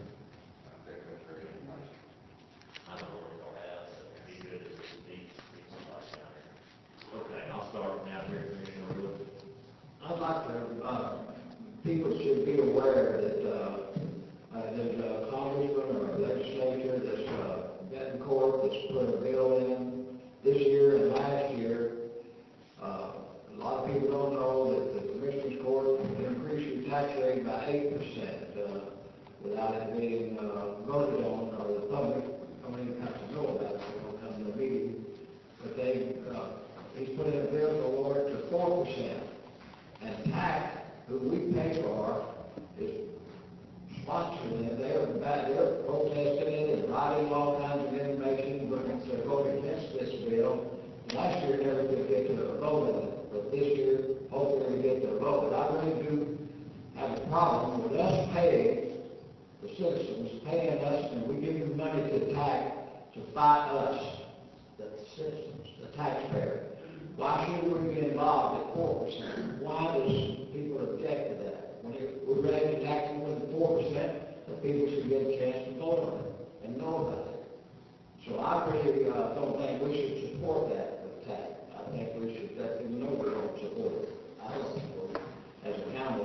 I don't know what they'll have, but it'd be good if we could meet, meet somebody down there. Okay, I'll start now here, Commissioner Wood. I'd like to, uh, people should be aware that, uh, uh, there's a congressman or a legislature that's, uh, got in court that's put a bill in this year and last year. Uh, a lot of people don't know that the Commissioners Court increased your tax rate by eight percent, uh, without it being, uh, voted on, or the public, I don't even have to know about it, they don't come to the meeting. But they, uh, he's put in a bill to lower it to four percent. And T A C, who we pay for, is sponsoring it. They're, they're protesting it and writing all kinds of information, but they're voting against this bill. Last year, never did get to a vote on it, but this year, hopefully we get to a vote. But I really do have a problem with us paying, the citizens paying us, and we give you money to T A C to fight us, the citizens, the taxpayer. Why should we be involved at four percent? Why does people object to that? When it, we're ready to tax them with four percent, the people should get a chance to vote on it and know about it. So I really uh, don't think we should support that with T A C. I think we should let them know we don't support it. I don't support it as a county.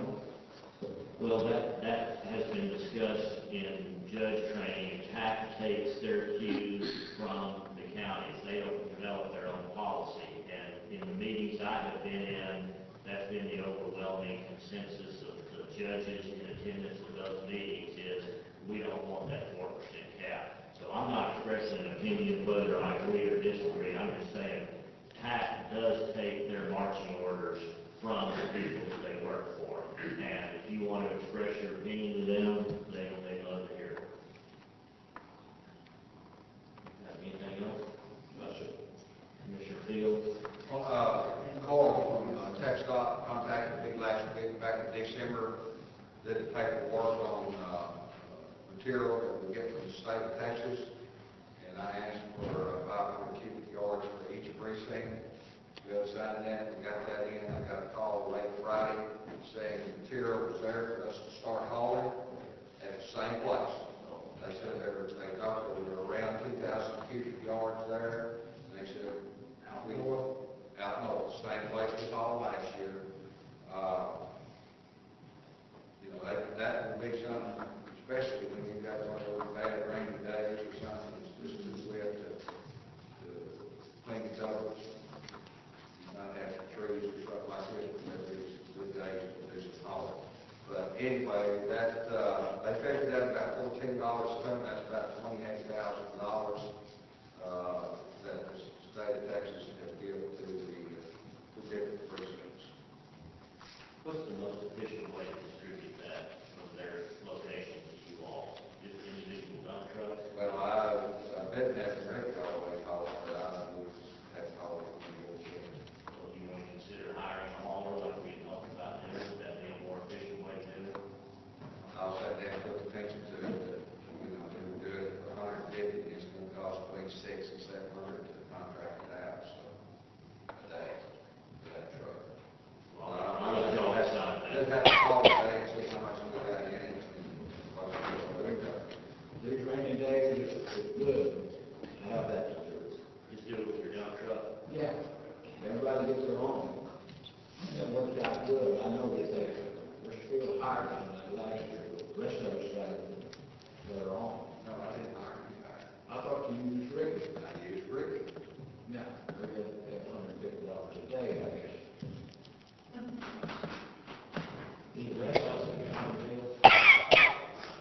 Well, that, that has been discussed in judge training. T A C takes their cues from the counties. They don't develop their own policy. In the meetings I have been in, that's been the overwhelming consensus of the judges in attendance of those meetings is we don't want that four percent cap. So I'm not expressing an opinion whether I agree or disagree. I'm just saying T A C does take their marching orders from the people that they work for. And if you want to express your opinion to them, they, they'd love to hear it. Have anything else? That's it. Commissioner Fields? Uh, Carl from uh, Tax Dot contacted me last week, back in December, did the paperwork on, uh, material that we get from the state of Texas, and I asked for uh, five hundred cubic yards for each precinct. We got signed that, we got that in, I got a call late Friday saying the material was there for us to start hauling at the same place. They said there was, they thought there were around two thousand cubic yards there, and they said, out north, out north, same place we hauled last year. Uh, you know, that, that would be something, especially when you've got one of those bad rainy days or something, it's just too wet to, to clean the covers. You might have some trees or something like this, but there is good days to do some hauling. But anyway, that, uh, they figured out about fourteen dollars a ton, that's about twenty-eight thousand dollars, uh, that the state of Texas has given to the, the different precincts. What's the most efficient way to distribute that from their location to you all? Just individual dump trucks? Well, I, I've been at the Rick all the way call, but I would have called it when you were here. Well, do you want to consider hiring a hauler like we talked about there? Would that be a more efficient way to do it? I'll say that, put attention to it, that, you know, we would do it for a hundred and fifty, it's gonna cost between six and seven hundred to contract it out, so, a day, for that truck. Well, I don't know, that's not Just bad. have to call today and see how much we got in it, and what we're doing. These rainy days, it's good to have that to do. Just do it with your dump truck. Yeah, everybody gets their own. It worked out good. I know that they, we're still higher than that last year, but the rest of us got it their own. No, I didn't hire anybody. I thought you used Rick. I used Rick.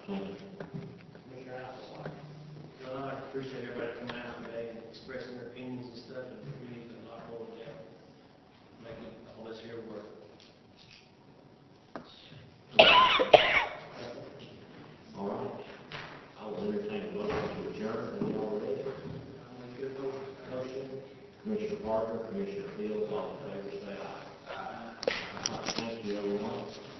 Thank you. Commissioner Allen. Well, I appreciate everybody coming out today and expressing their opinions and stuff, and we need to a lot more of that, making all this here work. All right. I will entertain a motion to adjourn, and y'all ready? Motion. Commissioner Parker, Commissioner Fields, all in favor, say aye. Aye. Thank you, everyone.